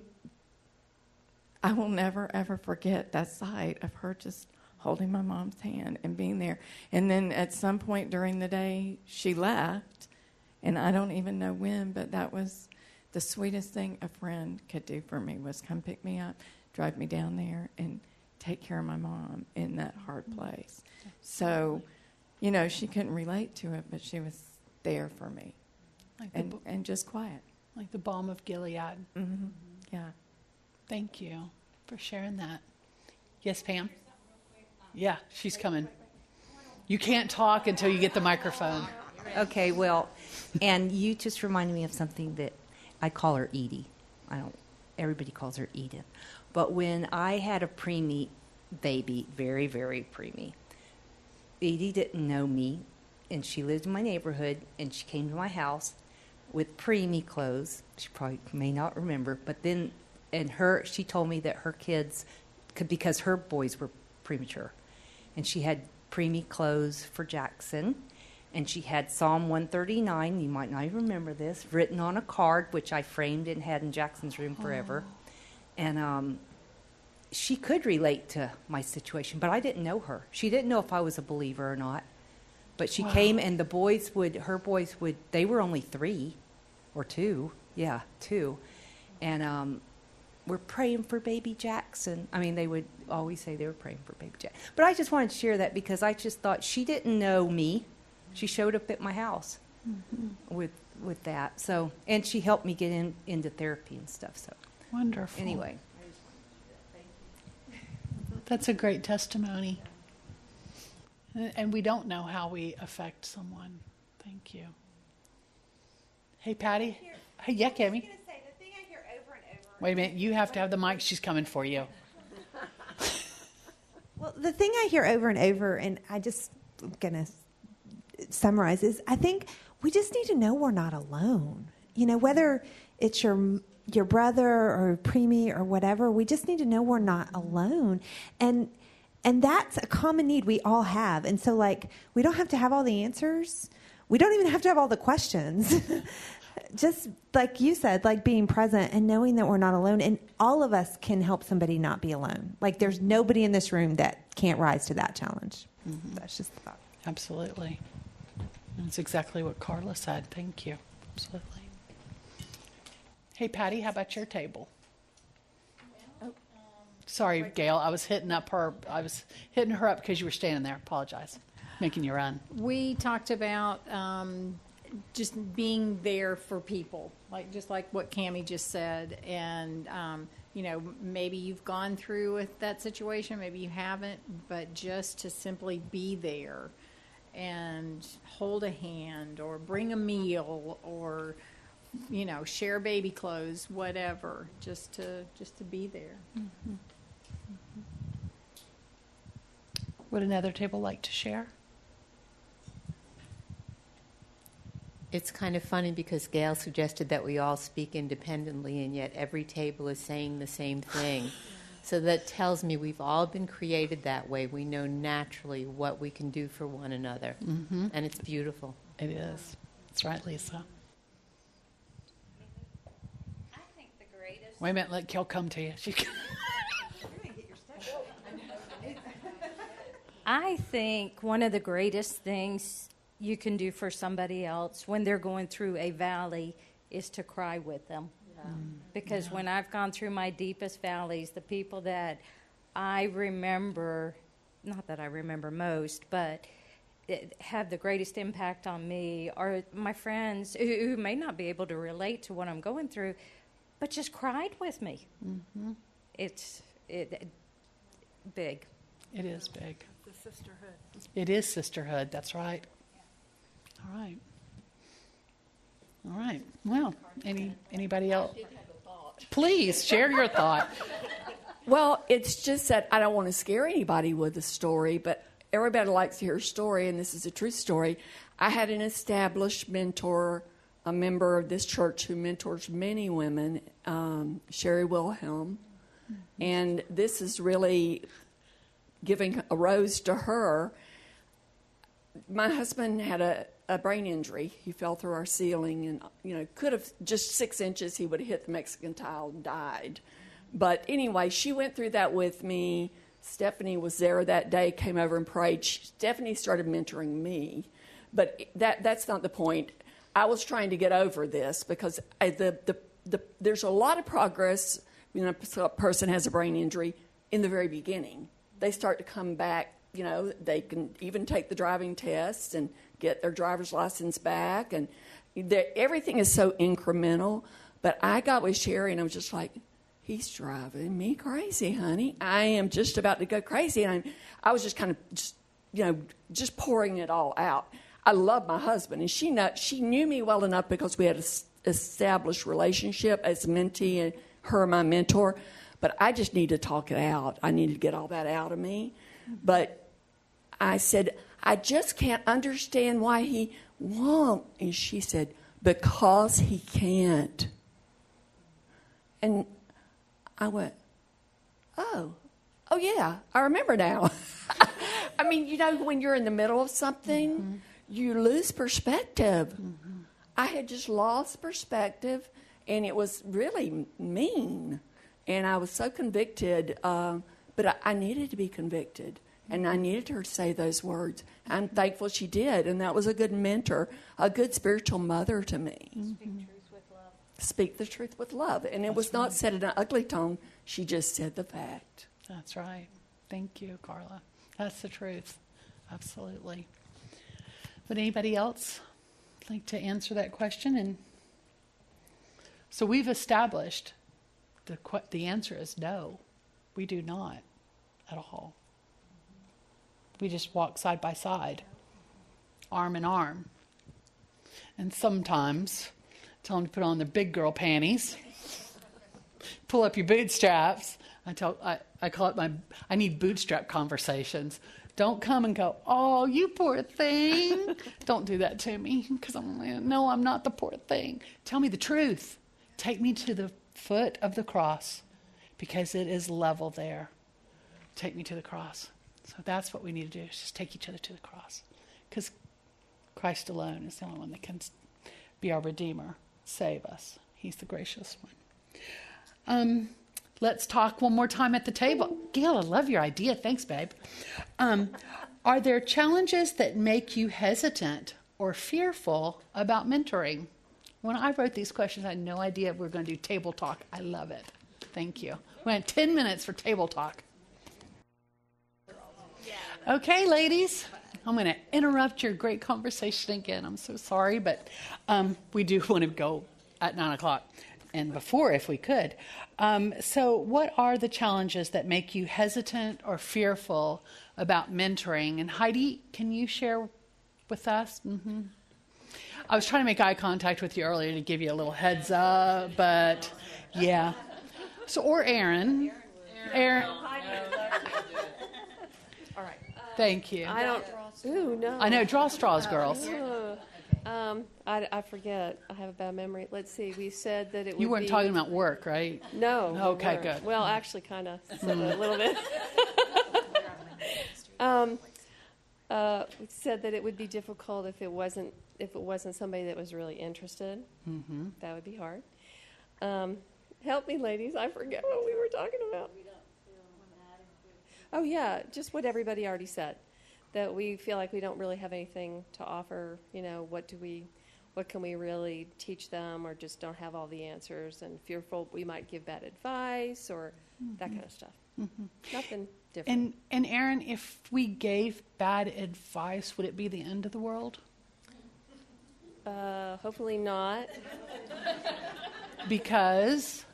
I will never, ever forget that sight of her just holding my mom's hand and being there. And then at some point during the day, she left, and I don't even know when, but that was the sweetest thing a friend could do for me, was come pick me up, drive me down there, and take care of my mom in that hard place. So, you know, she couldn't relate to it, but she was there for me, Like and just quiet. like the balm of Gilead. Mm-hmm. Yeah. Thank you for sharing that. Yes, Pam? Yeah, she's coming. You can't talk until you get the microphone. Okay, well, and you just reminded me of something that I call her Edie. Everybody calls her Edith. But when I had a preemie baby, very, very preemie, Edie didn't know me, and she lived in my neighborhood, and she came to my house with preemie clothes. She probably may not remember, but then, she told me that her kids, because her boys were premature, and she had preemie clothes for Jackson, and she had Psalm 139, you might not even remember this, written on a card, which I framed and had in Jackson's room forever. And she could relate to my situation, but I didn't know her. She didn't know if I was a believer or not. But she came, and her boys would, they were only 3 or 2. Yeah, 2. And we're praying for baby Jackson. I mean, they would always say they were praying for baby Jackson. But I just wanted to share that because I just thought she didn't know me. She showed up at my house with that. So, and she helped me get into therapy and stuff. So Wonderful. anyway. That's a great testimony. And we don't know how we affect someone. Thank you. Hey, Patty. Hey, yeah, Cammy. I was going to say, the thing I hear over and over. Wait a minute. You have to have the mic. She's coming for you. Well, the thing I hear over and over, and I'm going to summarize, is I think we just need to know we're not alone. You know, whether it's your brother or preemie or whatever, we just need to know we're not alone. And that's a common need we all have. And so, like, we don't have to have all the answers. We don't even have to have all the questions. Just like you said, like being present and knowing that we're not alone. And all of us can help somebody not be alone. Like, there's nobody in this room that can't rise to that challenge. Mm-hmm. That's just the thought. Absolutely. That's exactly what Carla said. Thank you. Absolutely. Hey, Patty, how about your table? Sorry, Gail. I was hitting her up because you were standing there. Apologize. Making you run. We talked about just being there for people, just like what Cammie just said. And, maybe you've gone through with that situation, maybe you haven't, but just to simply be there and hold a hand or bring a meal or, share baby clothes, whatever, just to be there. Mm-hmm. Would another table like to share? It's kind of funny because Gail suggested that we all speak independently, and yet every table is saying the same thing. So that tells me we've all been created that way. We know naturally what we can do for one another, and it's beautiful. It is. That's right, Lisa. I think the greatest. Wait a minute. Let Kel come to you. I think one of the greatest things you can do for somebody else when they're going through a valley is to cry with them. Because when I've gone through my deepest valleys, the people that I remember, not that I remember most, but have the greatest impact on me are my friends who may not be able to relate to what I'm going through, but just cried with me. Mm-hmm. It's big. It is big. The sisterhood. It is sisterhood. That's right. All right. All right. Well, anybody else? Please share your thought. Well, it's just that I don't want to scare anybody with a story, but everybody likes to hear a story, and this is a true story. I had an established mentor a member of this church who mentors many women, Sherry Wilhelm. And this is really giving a rose to her. My husband had a brain injury. He fell through our ceiling and, could have just 6 inches, he would have hit the Mexican tile and died. But anyway, she went through that with me. Stephanie was there that day, came over and prayed. Stephanie started mentoring me. But that's not the point. I was trying to get over this because there's a lot of progress when a person has a brain injury in the very beginning. They start to come back, they can even take the driving tests and get their driver's license back. And everything is so incremental. But I got with Sherry and I was just like, he's driving me crazy, honey. I am just about to go crazy. And I was just kind of just pouring it all out. I love my husband, and she knew me well enough because we had an established relationship as a mentee and her my mentor. But I just need to talk it out. I needed to get all that out of me. But I said, I just can't understand why he won't. And she said, because he can't. And I went, oh yeah, I remember now. I mean, when you're in the middle of something, you lose perspective. I had just lost perspective, and it was really mean. And I was so convicted, but I needed to be convicted, and I needed her to say those words. I'm thankful she did, and that was a good mentor, a good spiritual mother to me. Speak the truth with love. And it was not said in an ugly tone. She just said the fact. That's right. Thank you, Carla. That's the truth. Absolutely. Would anybody else like to answer that question? And so we've established the answer is no. We do not at all. We just walk side by side, arm in arm. And sometimes tell them to put on their big girl panties, pull up your bootstraps. I call it I need bootstrap conversations. Don't come and go, oh, you poor thing. Don't do that to me, because I'm like, no, I'm not the poor thing. Tell me the truth. Take me to the foot of the cross, because it is level there. Take me to the cross. So that's what we need to do, is just take each other to the cross, because Christ alone is the only one that can be our Redeemer, save us. He's the gracious one. Let's talk one more time at the table. Gail, I love your idea. Thanks, babe. Are there challenges that make you hesitant or fearful about mentoring? When I wrote these questions, I had no idea we were going to do table talk. I love it. Thank you. We had 10 minutes for table talk. Okay, ladies, I'm going to interrupt your great conversation again. I'm so sorry, but we do want to go at 9 o'clock. And before, if we could. So what are the challenges that make you hesitant or fearful about mentoring? And Heidi, can you share with us? I was trying to make eye contact with you earlier to give you a little heads up, but yeah. So, or Aaron. Aaron. All right. Thank you. I don't. Ooh, no. I know. Draw straws, girls. I forget. I have a bad memory. Let's see. We said that it would be... You weren't talking about work, right? No. Okay, good. Well, actually, kind of said a little bit. We said that it would be difficult if it wasn't somebody that was really interested. Mm-hmm. That would be hard. Help me, ladies. I forget what we were talking about. Oh, yeah. Just what everybody already said. That we feel like we don't really have anything to offer. What can we really teach them, or just don't have all the answers, and fearful we might give bad advice or that kind of stuff. Mm-hmm. Nothing different. And Aaron, if we gave bad advice, would it be the end of the world? Hopefully not. Because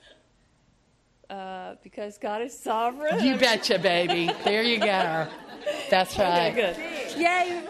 God is sovereign. You betcha, baby. There you go. That's right. Okay, good. Yay!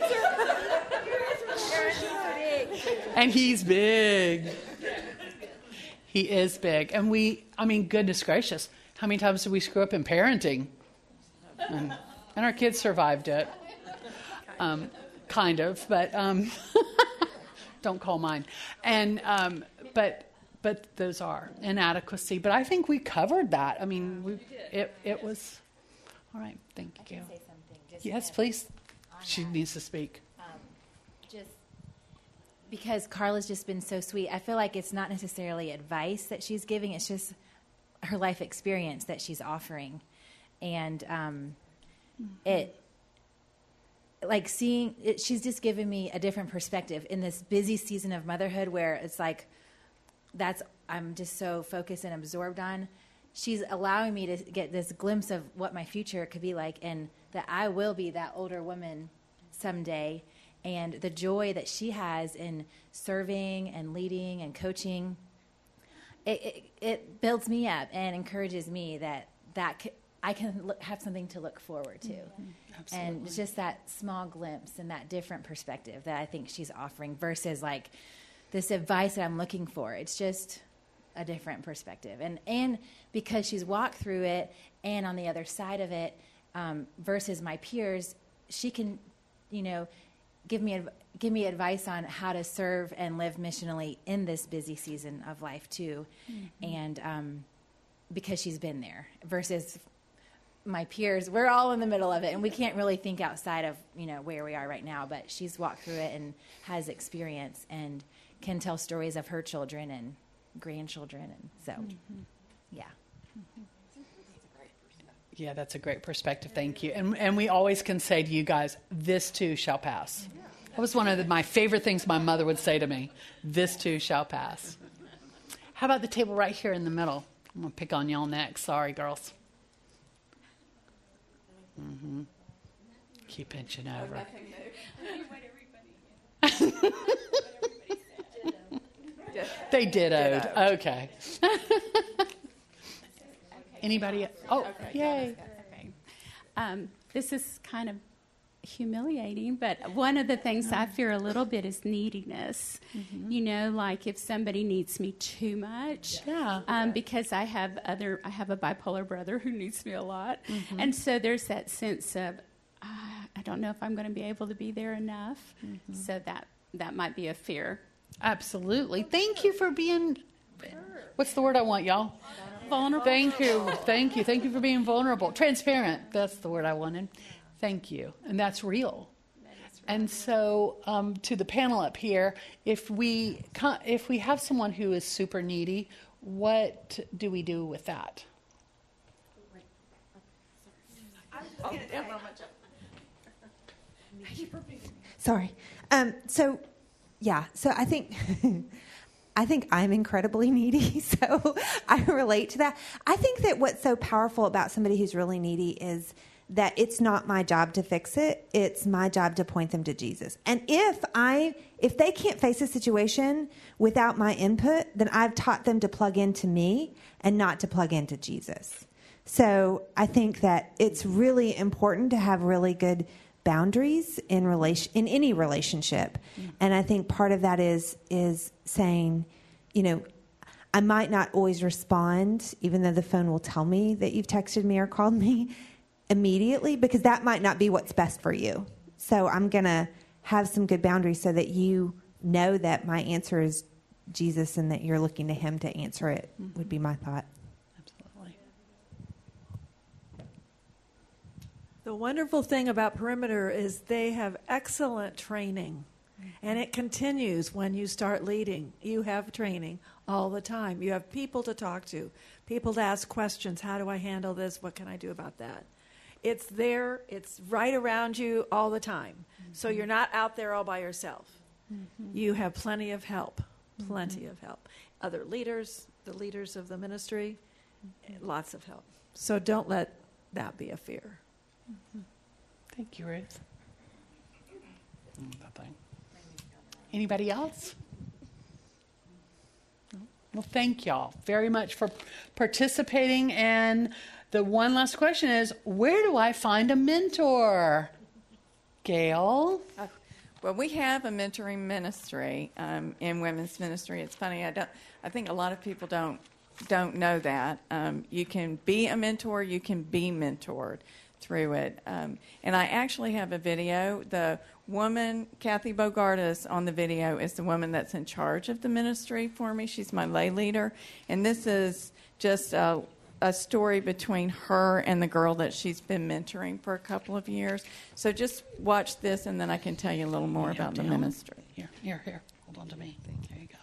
And he's big. He is big. And goodness gracious, how many times did we screw up in parenting? And our kids survived it. Kind of, but Don't call mine. And but those are inadequacy. But I think we covered that. I mean, it was all right. Thank you. I can say something. Just Yes, please. She needs to speak. Just because Carla's just been so sweet. I feel like it's not necessarily advice that she's giving. It's just her life experience that she's offering. And it, like seeing it, she's just given me a different perspective in this busy season of motherhood where it's like, I'm just so focused and absorbed on. She's allowing me to get this glimpse of what my future could be like, and that I will be that older woman someday, and the joy that she has in serving and leading and coaching. It builds me up and encourages me that I can have something to look forward to. Absolutely. And it's just that small glimpse and that different perspective that I think she's offering versus like this advice that I'm looking for. It's just a different perspective. And because she's walked through it and on the other side of it, versus my peers, she can, give me advice on how to serve and live missionally in this busy season of life too. And because she's been there versus my peers, we're all in the middle of it and we can't really think outside of, where we are right now, but she's walked through it and has experience and can tell stories of her children and grandchildren. And so, yeah. Yeah, that's a great perspective. Thank you. And we always can say to you guys, this too shall pass. That was one of my favorite things my mother would say to me. This too shall pass. How about the table right here in the middle? I'm going to pick on y'all next. Sorry, girls. Keep inching over. They dittoed. Okay. Anybody? Oh, yay. Okay. This is kind of humiliating, but one of the things I fear a little bit is neediness. Like if somebody needs me too much. Because I have a bipolar brother who needs me a lot. And so there's that sense of, I don't know if I'm going to be able to be there enough. So that might be a fear. Absolutely. Thank you for being, what's the word I want, y'all? Vulnerable. Thank you. Thank you for being vulnerable. Transparent. That's the word I wanted. Thank you. And that's real. And so to the panel up here, if we have someone who is super needy, what do we do with that? Sorry. So I think I'm incredibly needy, so I relate to that. I think that what's so powerful about somebody who's really needy is that it's not my job to fix it. It's my job to point them to Jesus. And if they can't face a situation without my input, then I've taught them to plug into me and not to plug into Jesus. So I think that it's really important to have really good boundaries in any relationship. And I think part of that is saying, I might not always respond, even though the phone will tell me that you've texted me or called me immediately, because that might not be what's best for you. So I'm going to have some good boundaries so that you know that my answer is Jesus and that you're looking to him to answer it, would be my thought. Absolutely. The wonderful thing about Perimeter is they have excellent training, and it continues when you start leading. You have training all the time. You have people to talk to, people to ask questions. How do I handle this? What can I do about that? It's there. It's right around you all the time. So you're not out there all by yourself. You have plenty of help, Other leaders, the leaders of the ministry, lots of help. So don't let that be a fear. Thank you, Ruth. Anybody else? Well, thank y'all very much for participating. And the one last question is, where do I find a mentor? Gail? Well, we have a mentoring ministry in women's ministry. It's funny, I think a lot of people don't know that. You can be a mentor, you can be mentored. through it. And I actually have a video. The woman, Kathy Bogardus, on the video is the woman that's in charge of the ministry for me. She's my lay leader. And this is just a story between her and the girl that she's been mentoring for a couple of years. So just watch this, and then I can tell you a little more about the ministry. Here. Hold on to me. There you go.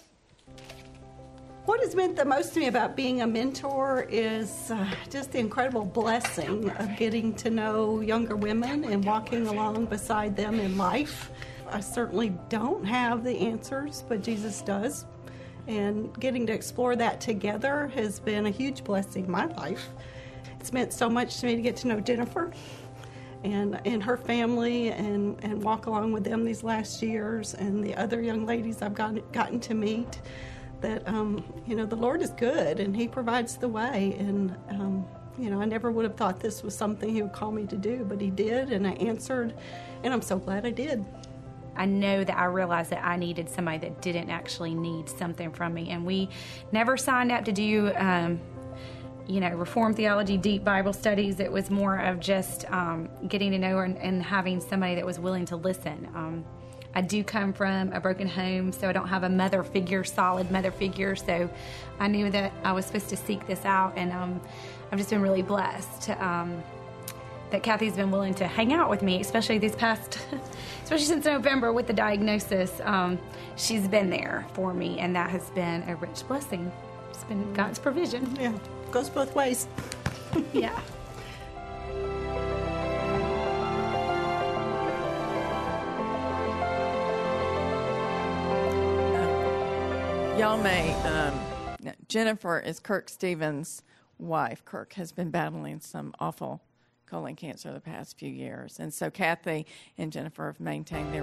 What has meant the most to me about being a mentor is just the incredible blessing of getting to know younger women and walking along beside them in life. I certainly don't have the answers, but Jesus does. And getting to explore that together has been a huge blessing in my life. It's meant so much to me to get to know Jennifer and her family and walk along with them these last years, and the other young ladies I've gotten to meet. That, the Lord is good, and He provides the way. And, I never would have thought this was something He would call me to do, but He did, and I answered, and I'm so glad I did. I know that I realized that I needed somebody that didn't actually need something from me. And we never signed up to do, Reformed theology, deep Bible studies. It was more of just getting to know her and having somebody that was willing to listen. I do come from a broken home, so I don't have a mother figure, solid mother figure. So I knew that I was supposed to seek this out, and I've just been really blessed that Kathy's been willing to hang out with me, especially since November with the diagnosis. She's been there for me, and that has been a rich blessing. It's been God's provision. Yeah, goes both ways. Yeah. Y'all may, Jennifer is Kirk Stevens' wife. Kirk has been battling some awful colon cancer the past few years. And so Kathy and Jennifer have maintained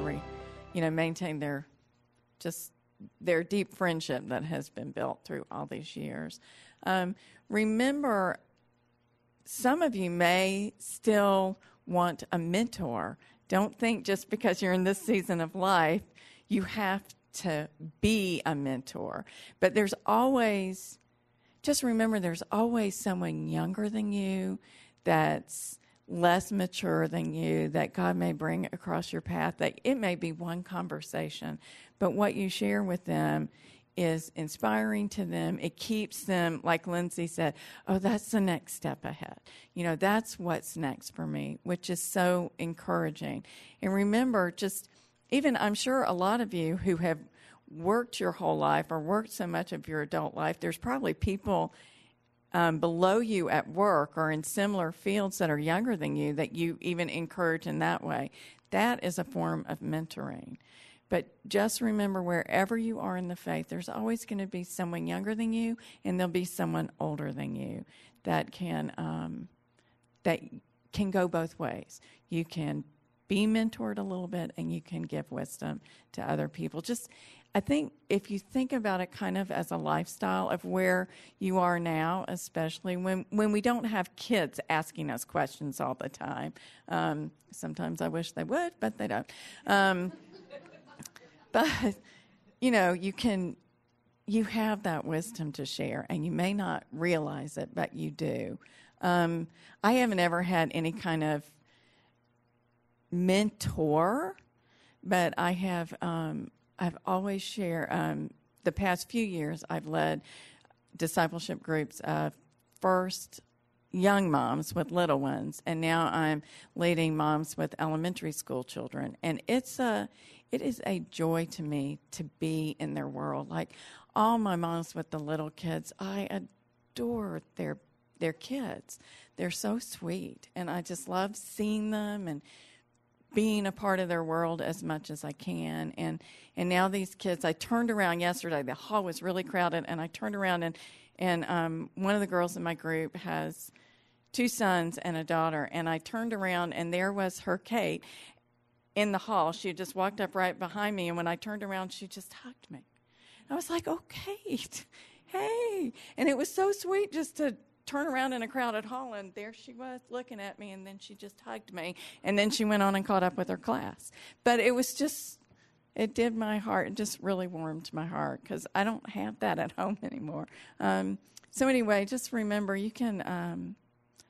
their deep friendship that has been built through all these years. Remember, some of you may still want a mentor. Don't think just because you're in this season of life, you have to be a mentor. But just remember, there's always someone younger than you that's less mature than you that God may bring across your path. That it may be one conversation, but what you share with them is inspiring to them. It keeps them, like Lindsay said, oh, that's the next step ahead. That's what's next for me, which is so encouraging. And remember, even I'm sure a lot of you who have worked your whole life or worked so much of your adult life, there's probably people below you at work or in similar fields that are younger than you that you even encourage in that way. That is a form of mentoring. But just remember, wherever you are in the faith, there's always going to be someone younger than you, and there'll be someone older than you that can go both ways. You can be mentored a little bit, and you can give wisdom to other people. I think if you think about it kind of as a lifestyle of where you are now, especially when we don't have kids asking us questions all the time. Sometimes I wish they would, but they don't. But, you have that wisdom to share, and you may not realize it, but you do. I haven't ever had any kind of mentor, but I have. I've always shared. The past few years, I've led discipleship groups of first young moms with little ones, and now I'm leading moms with elementary school children. And it is a joy to me to be in their world. Like all my moms with the little kids, I adore their kids. They're so sweet, and I just love seeing them and being a part of their world as much as I can. And now these kids, I turned around yesterday, the hall was really crowded, and I turned around and one of the girls in my group has 2 sons and a daughter, and I turned around and there was her Kate in the hall. She had just walked up right behind me, and when I turned around, she just hugged me. I was like, oh, Kate, hey. And it was so sweet just to turn around in a crowded hall, and there she was looking at me, and then she just hugged me, and then she went on and caught up with her class. But it was just, it did my heart. It just really warmed my heart because I don't have that at home anymore. So anyway, just remember, you can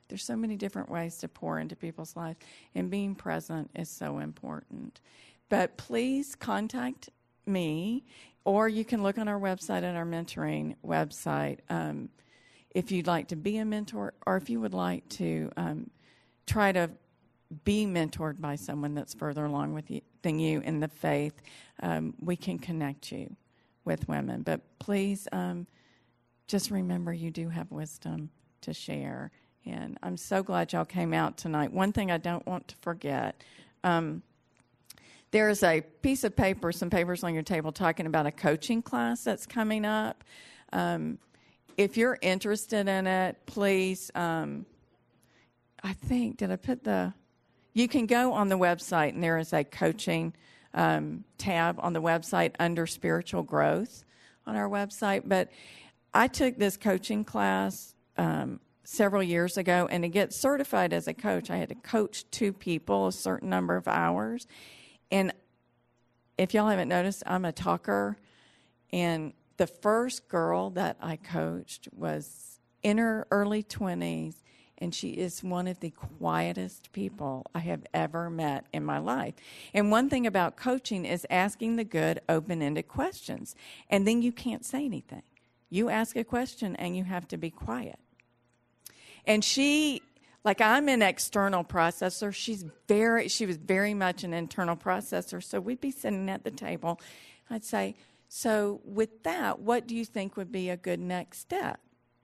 There's so many different ways to pour into people's lives, and being present is so important. But please contact me, or you can look on our website at our mentoring website if you'd like to be a mentor, or if you would like to try to be mentored by someone that's further along with you, than you in the faith. We can connect you with women. But please just remember you do have wisdom to share. And I'm so glad y'all came out tonight. One thing I don't want to forget, there's a piece of paper, some papers on your table talking about a coaching class that's coming up. If you're interested in it, please, I think, did I put you can go on the website, and there is a coaching tab on the website under spiritual growth on our website. But I took this coaching class several years ago, and to get certified as a coach, I had to coach 2 people a certain number of hours. And if y'all haven't noticed, I'm a talker. And the first girl that I coached was in her early 20s, and she is one of the quietest people I have ever met in my life. And one thing about coaching is asking the good, open-ended questions. And then you can't say anything. You ask a question, and you have to be quiet. And she, like, I'm an external processor. She was very much an internal processor. So we'd be sitting at the table. I'd say, so with that, what do you think would be a good next step?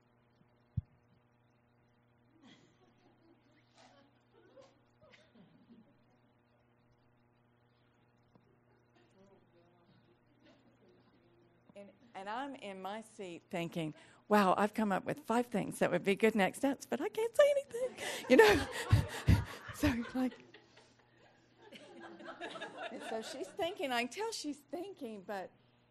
And I'm in my seat thinking, wow, I've come up with 5 things that would be good next steps, but I can't say anything, So, like, and so she's thinking, I can tell she's thinking, but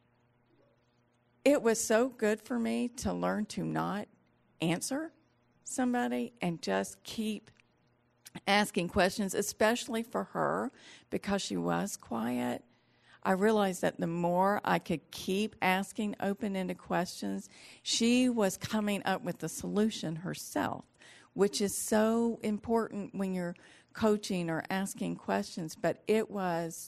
it was so good for me to learn to not answer somebody and just keep asking questions, especially for her, because she was quiet. I realized that the more I could keep asking open-ended questions, she was coming up with the solution herself, which is so important when you're coaching or asking questions. But it was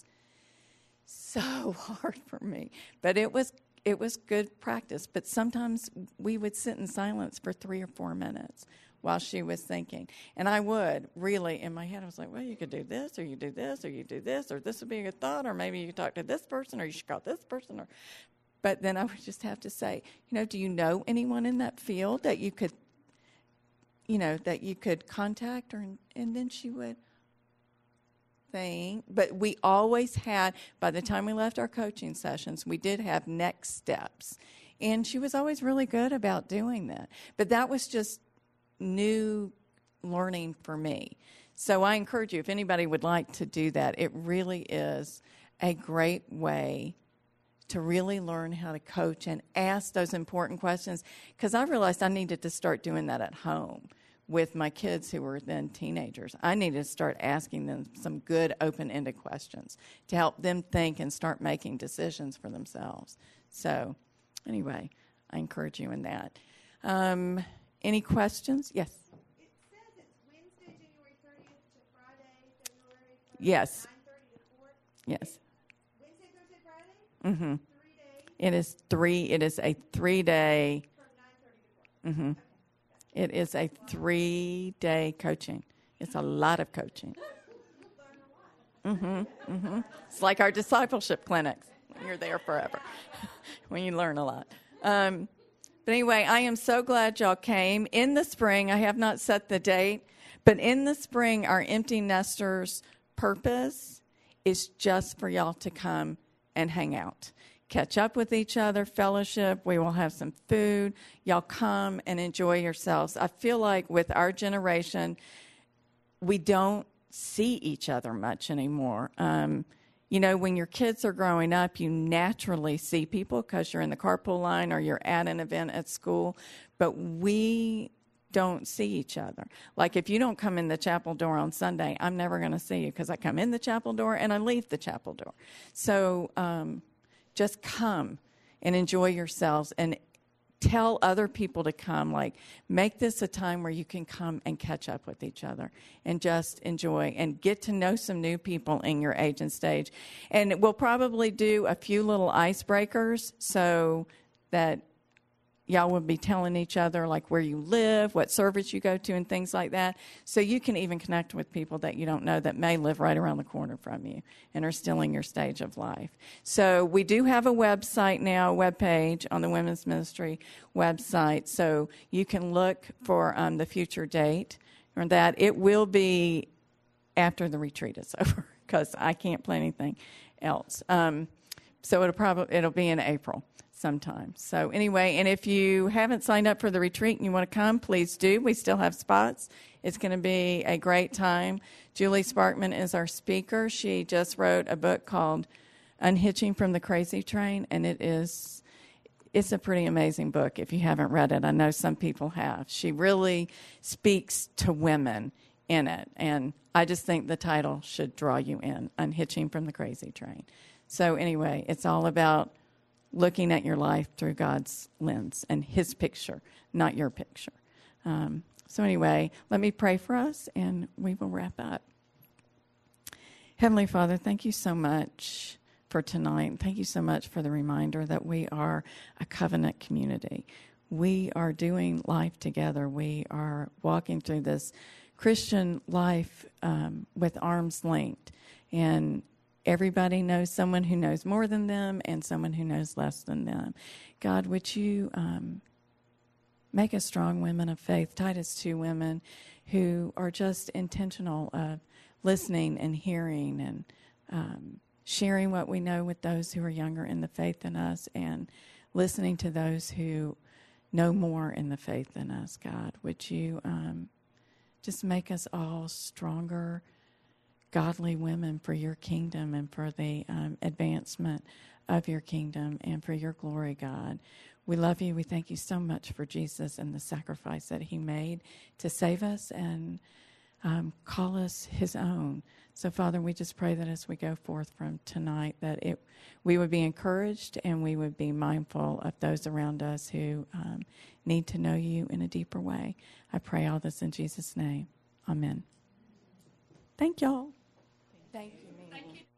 so hard for me. But it was good practice. But sometimes we would sit in silence for 3 or 4 minutes while she was thinking. And I would really, in my head, I was like, well, you could do this, or you do this, or you do this, or this would be a good thought, or maybe you could talk to this person, or you should call this person. But then I would just have to say, do you know anyone in that field that you could, that you could contact? And then she would think. But we always had, by the time we left our coaching sessions, we did have next steps. And she was always really good about doing that. But that was just new learning for me. So I encourage you, if anybody would like to do that, it really is a great way to really learn how to coach and ask those important questions, because I realized I needed to start doing that at home with my kids who were then teenagers. I needed to start asking them some good open-ended questions to help them think and start making decisions for themselves. So anyway, I encourage you in that. Any questions? Yes. It says it's Wednesday, January 30th to Friday, February 30th, Yes. 9:30 to 4. Yes. Wednesday, Thursday, Friday? Mm-hmm. 3 days? It is a 3-day. From 9:30 to 4. Mm-hmm. It is a 3-day coaching. It's a lot of coaching. Mm-hmm. Mm-hmm. It's like our discipleship clinics. You're there forever when you learn a lot. But anyway, I am so glad y'all came. In the spring, I have not set the date, but in the spring, our Empty Nesters purpose is just for y'all to come and hang out. Catch up with each other, fellowship. We will have some food. Y'all come and enjoy yourselves. I feel like with our generation, we don't see each other much anymore. When your kids are growing up, you naturally see people because you're in the carpool line or you're at an event at school, but we don't see each other. Like if you don't come in the chapel door on Sunday, I'm never going to see you because I come in the chapel door and I leave the chapel door. So just come and enjoy yourselves and tell other people to come. Like, make this a time where you can come and catch up with each other and just enjoy and get to know some new people in your age and stage. And we'll probably do a few little icebreakers so that y'all will be telling each other, like, where you live, what service you go to, and things like that. So you can even connect with people that you don't know that may live right around the corner from you and are still in your stage of life. So we do have a website now, a webpage on the Women's Ministry website. So you can look for the future date or that. It will be after the retreat is over because I can't plan anything else. So it'll be in April sometime. So anyway, and if you haven't signed up for the retreat and you want to come, please do. We still have spots. It's going to be a great time. Julie Sparkman is our speaker. She just wrote a book called Unhitching from the Crazy Train, and it's a pretty amazing book if you haven't read it. I know some people have. She really speaks to women in it, and I just think the title should draw you in, Unhitching from the Crazy Train. So anyway, it's all about looking at your life through God's lens and his picture, not your picture. So anyway, let me pray for us, and we will wrap up. Heavenly Father, thank you so much for tonight. Thank you so much for the reminder that we are a covenant community. We are doing life together. We are walking through this Christian life with arm's length, and everybody knows someone who knows more than them and someone who knows less than them. God, would you make us strong women of faith, Titus 2 women who are just intentional of listening and hearing and sharing what we know with those who are younger in the faith than us and listening to those who know more in the faith than us, God. Would you just make us all stronger, godly women for your kingdom and for the advancement of your kingdom and for your glory, God. We love you. We thank you so much for Jesus and the sacrifice that he made to save us and call us his own. So, Father, we just pray that as we go forth from tonight, that we would be encouraged and we would be mindful of those around us who need to know you in a deeper way. I pray all this in Jesus' name. Amen. Thank y'all. Thank you.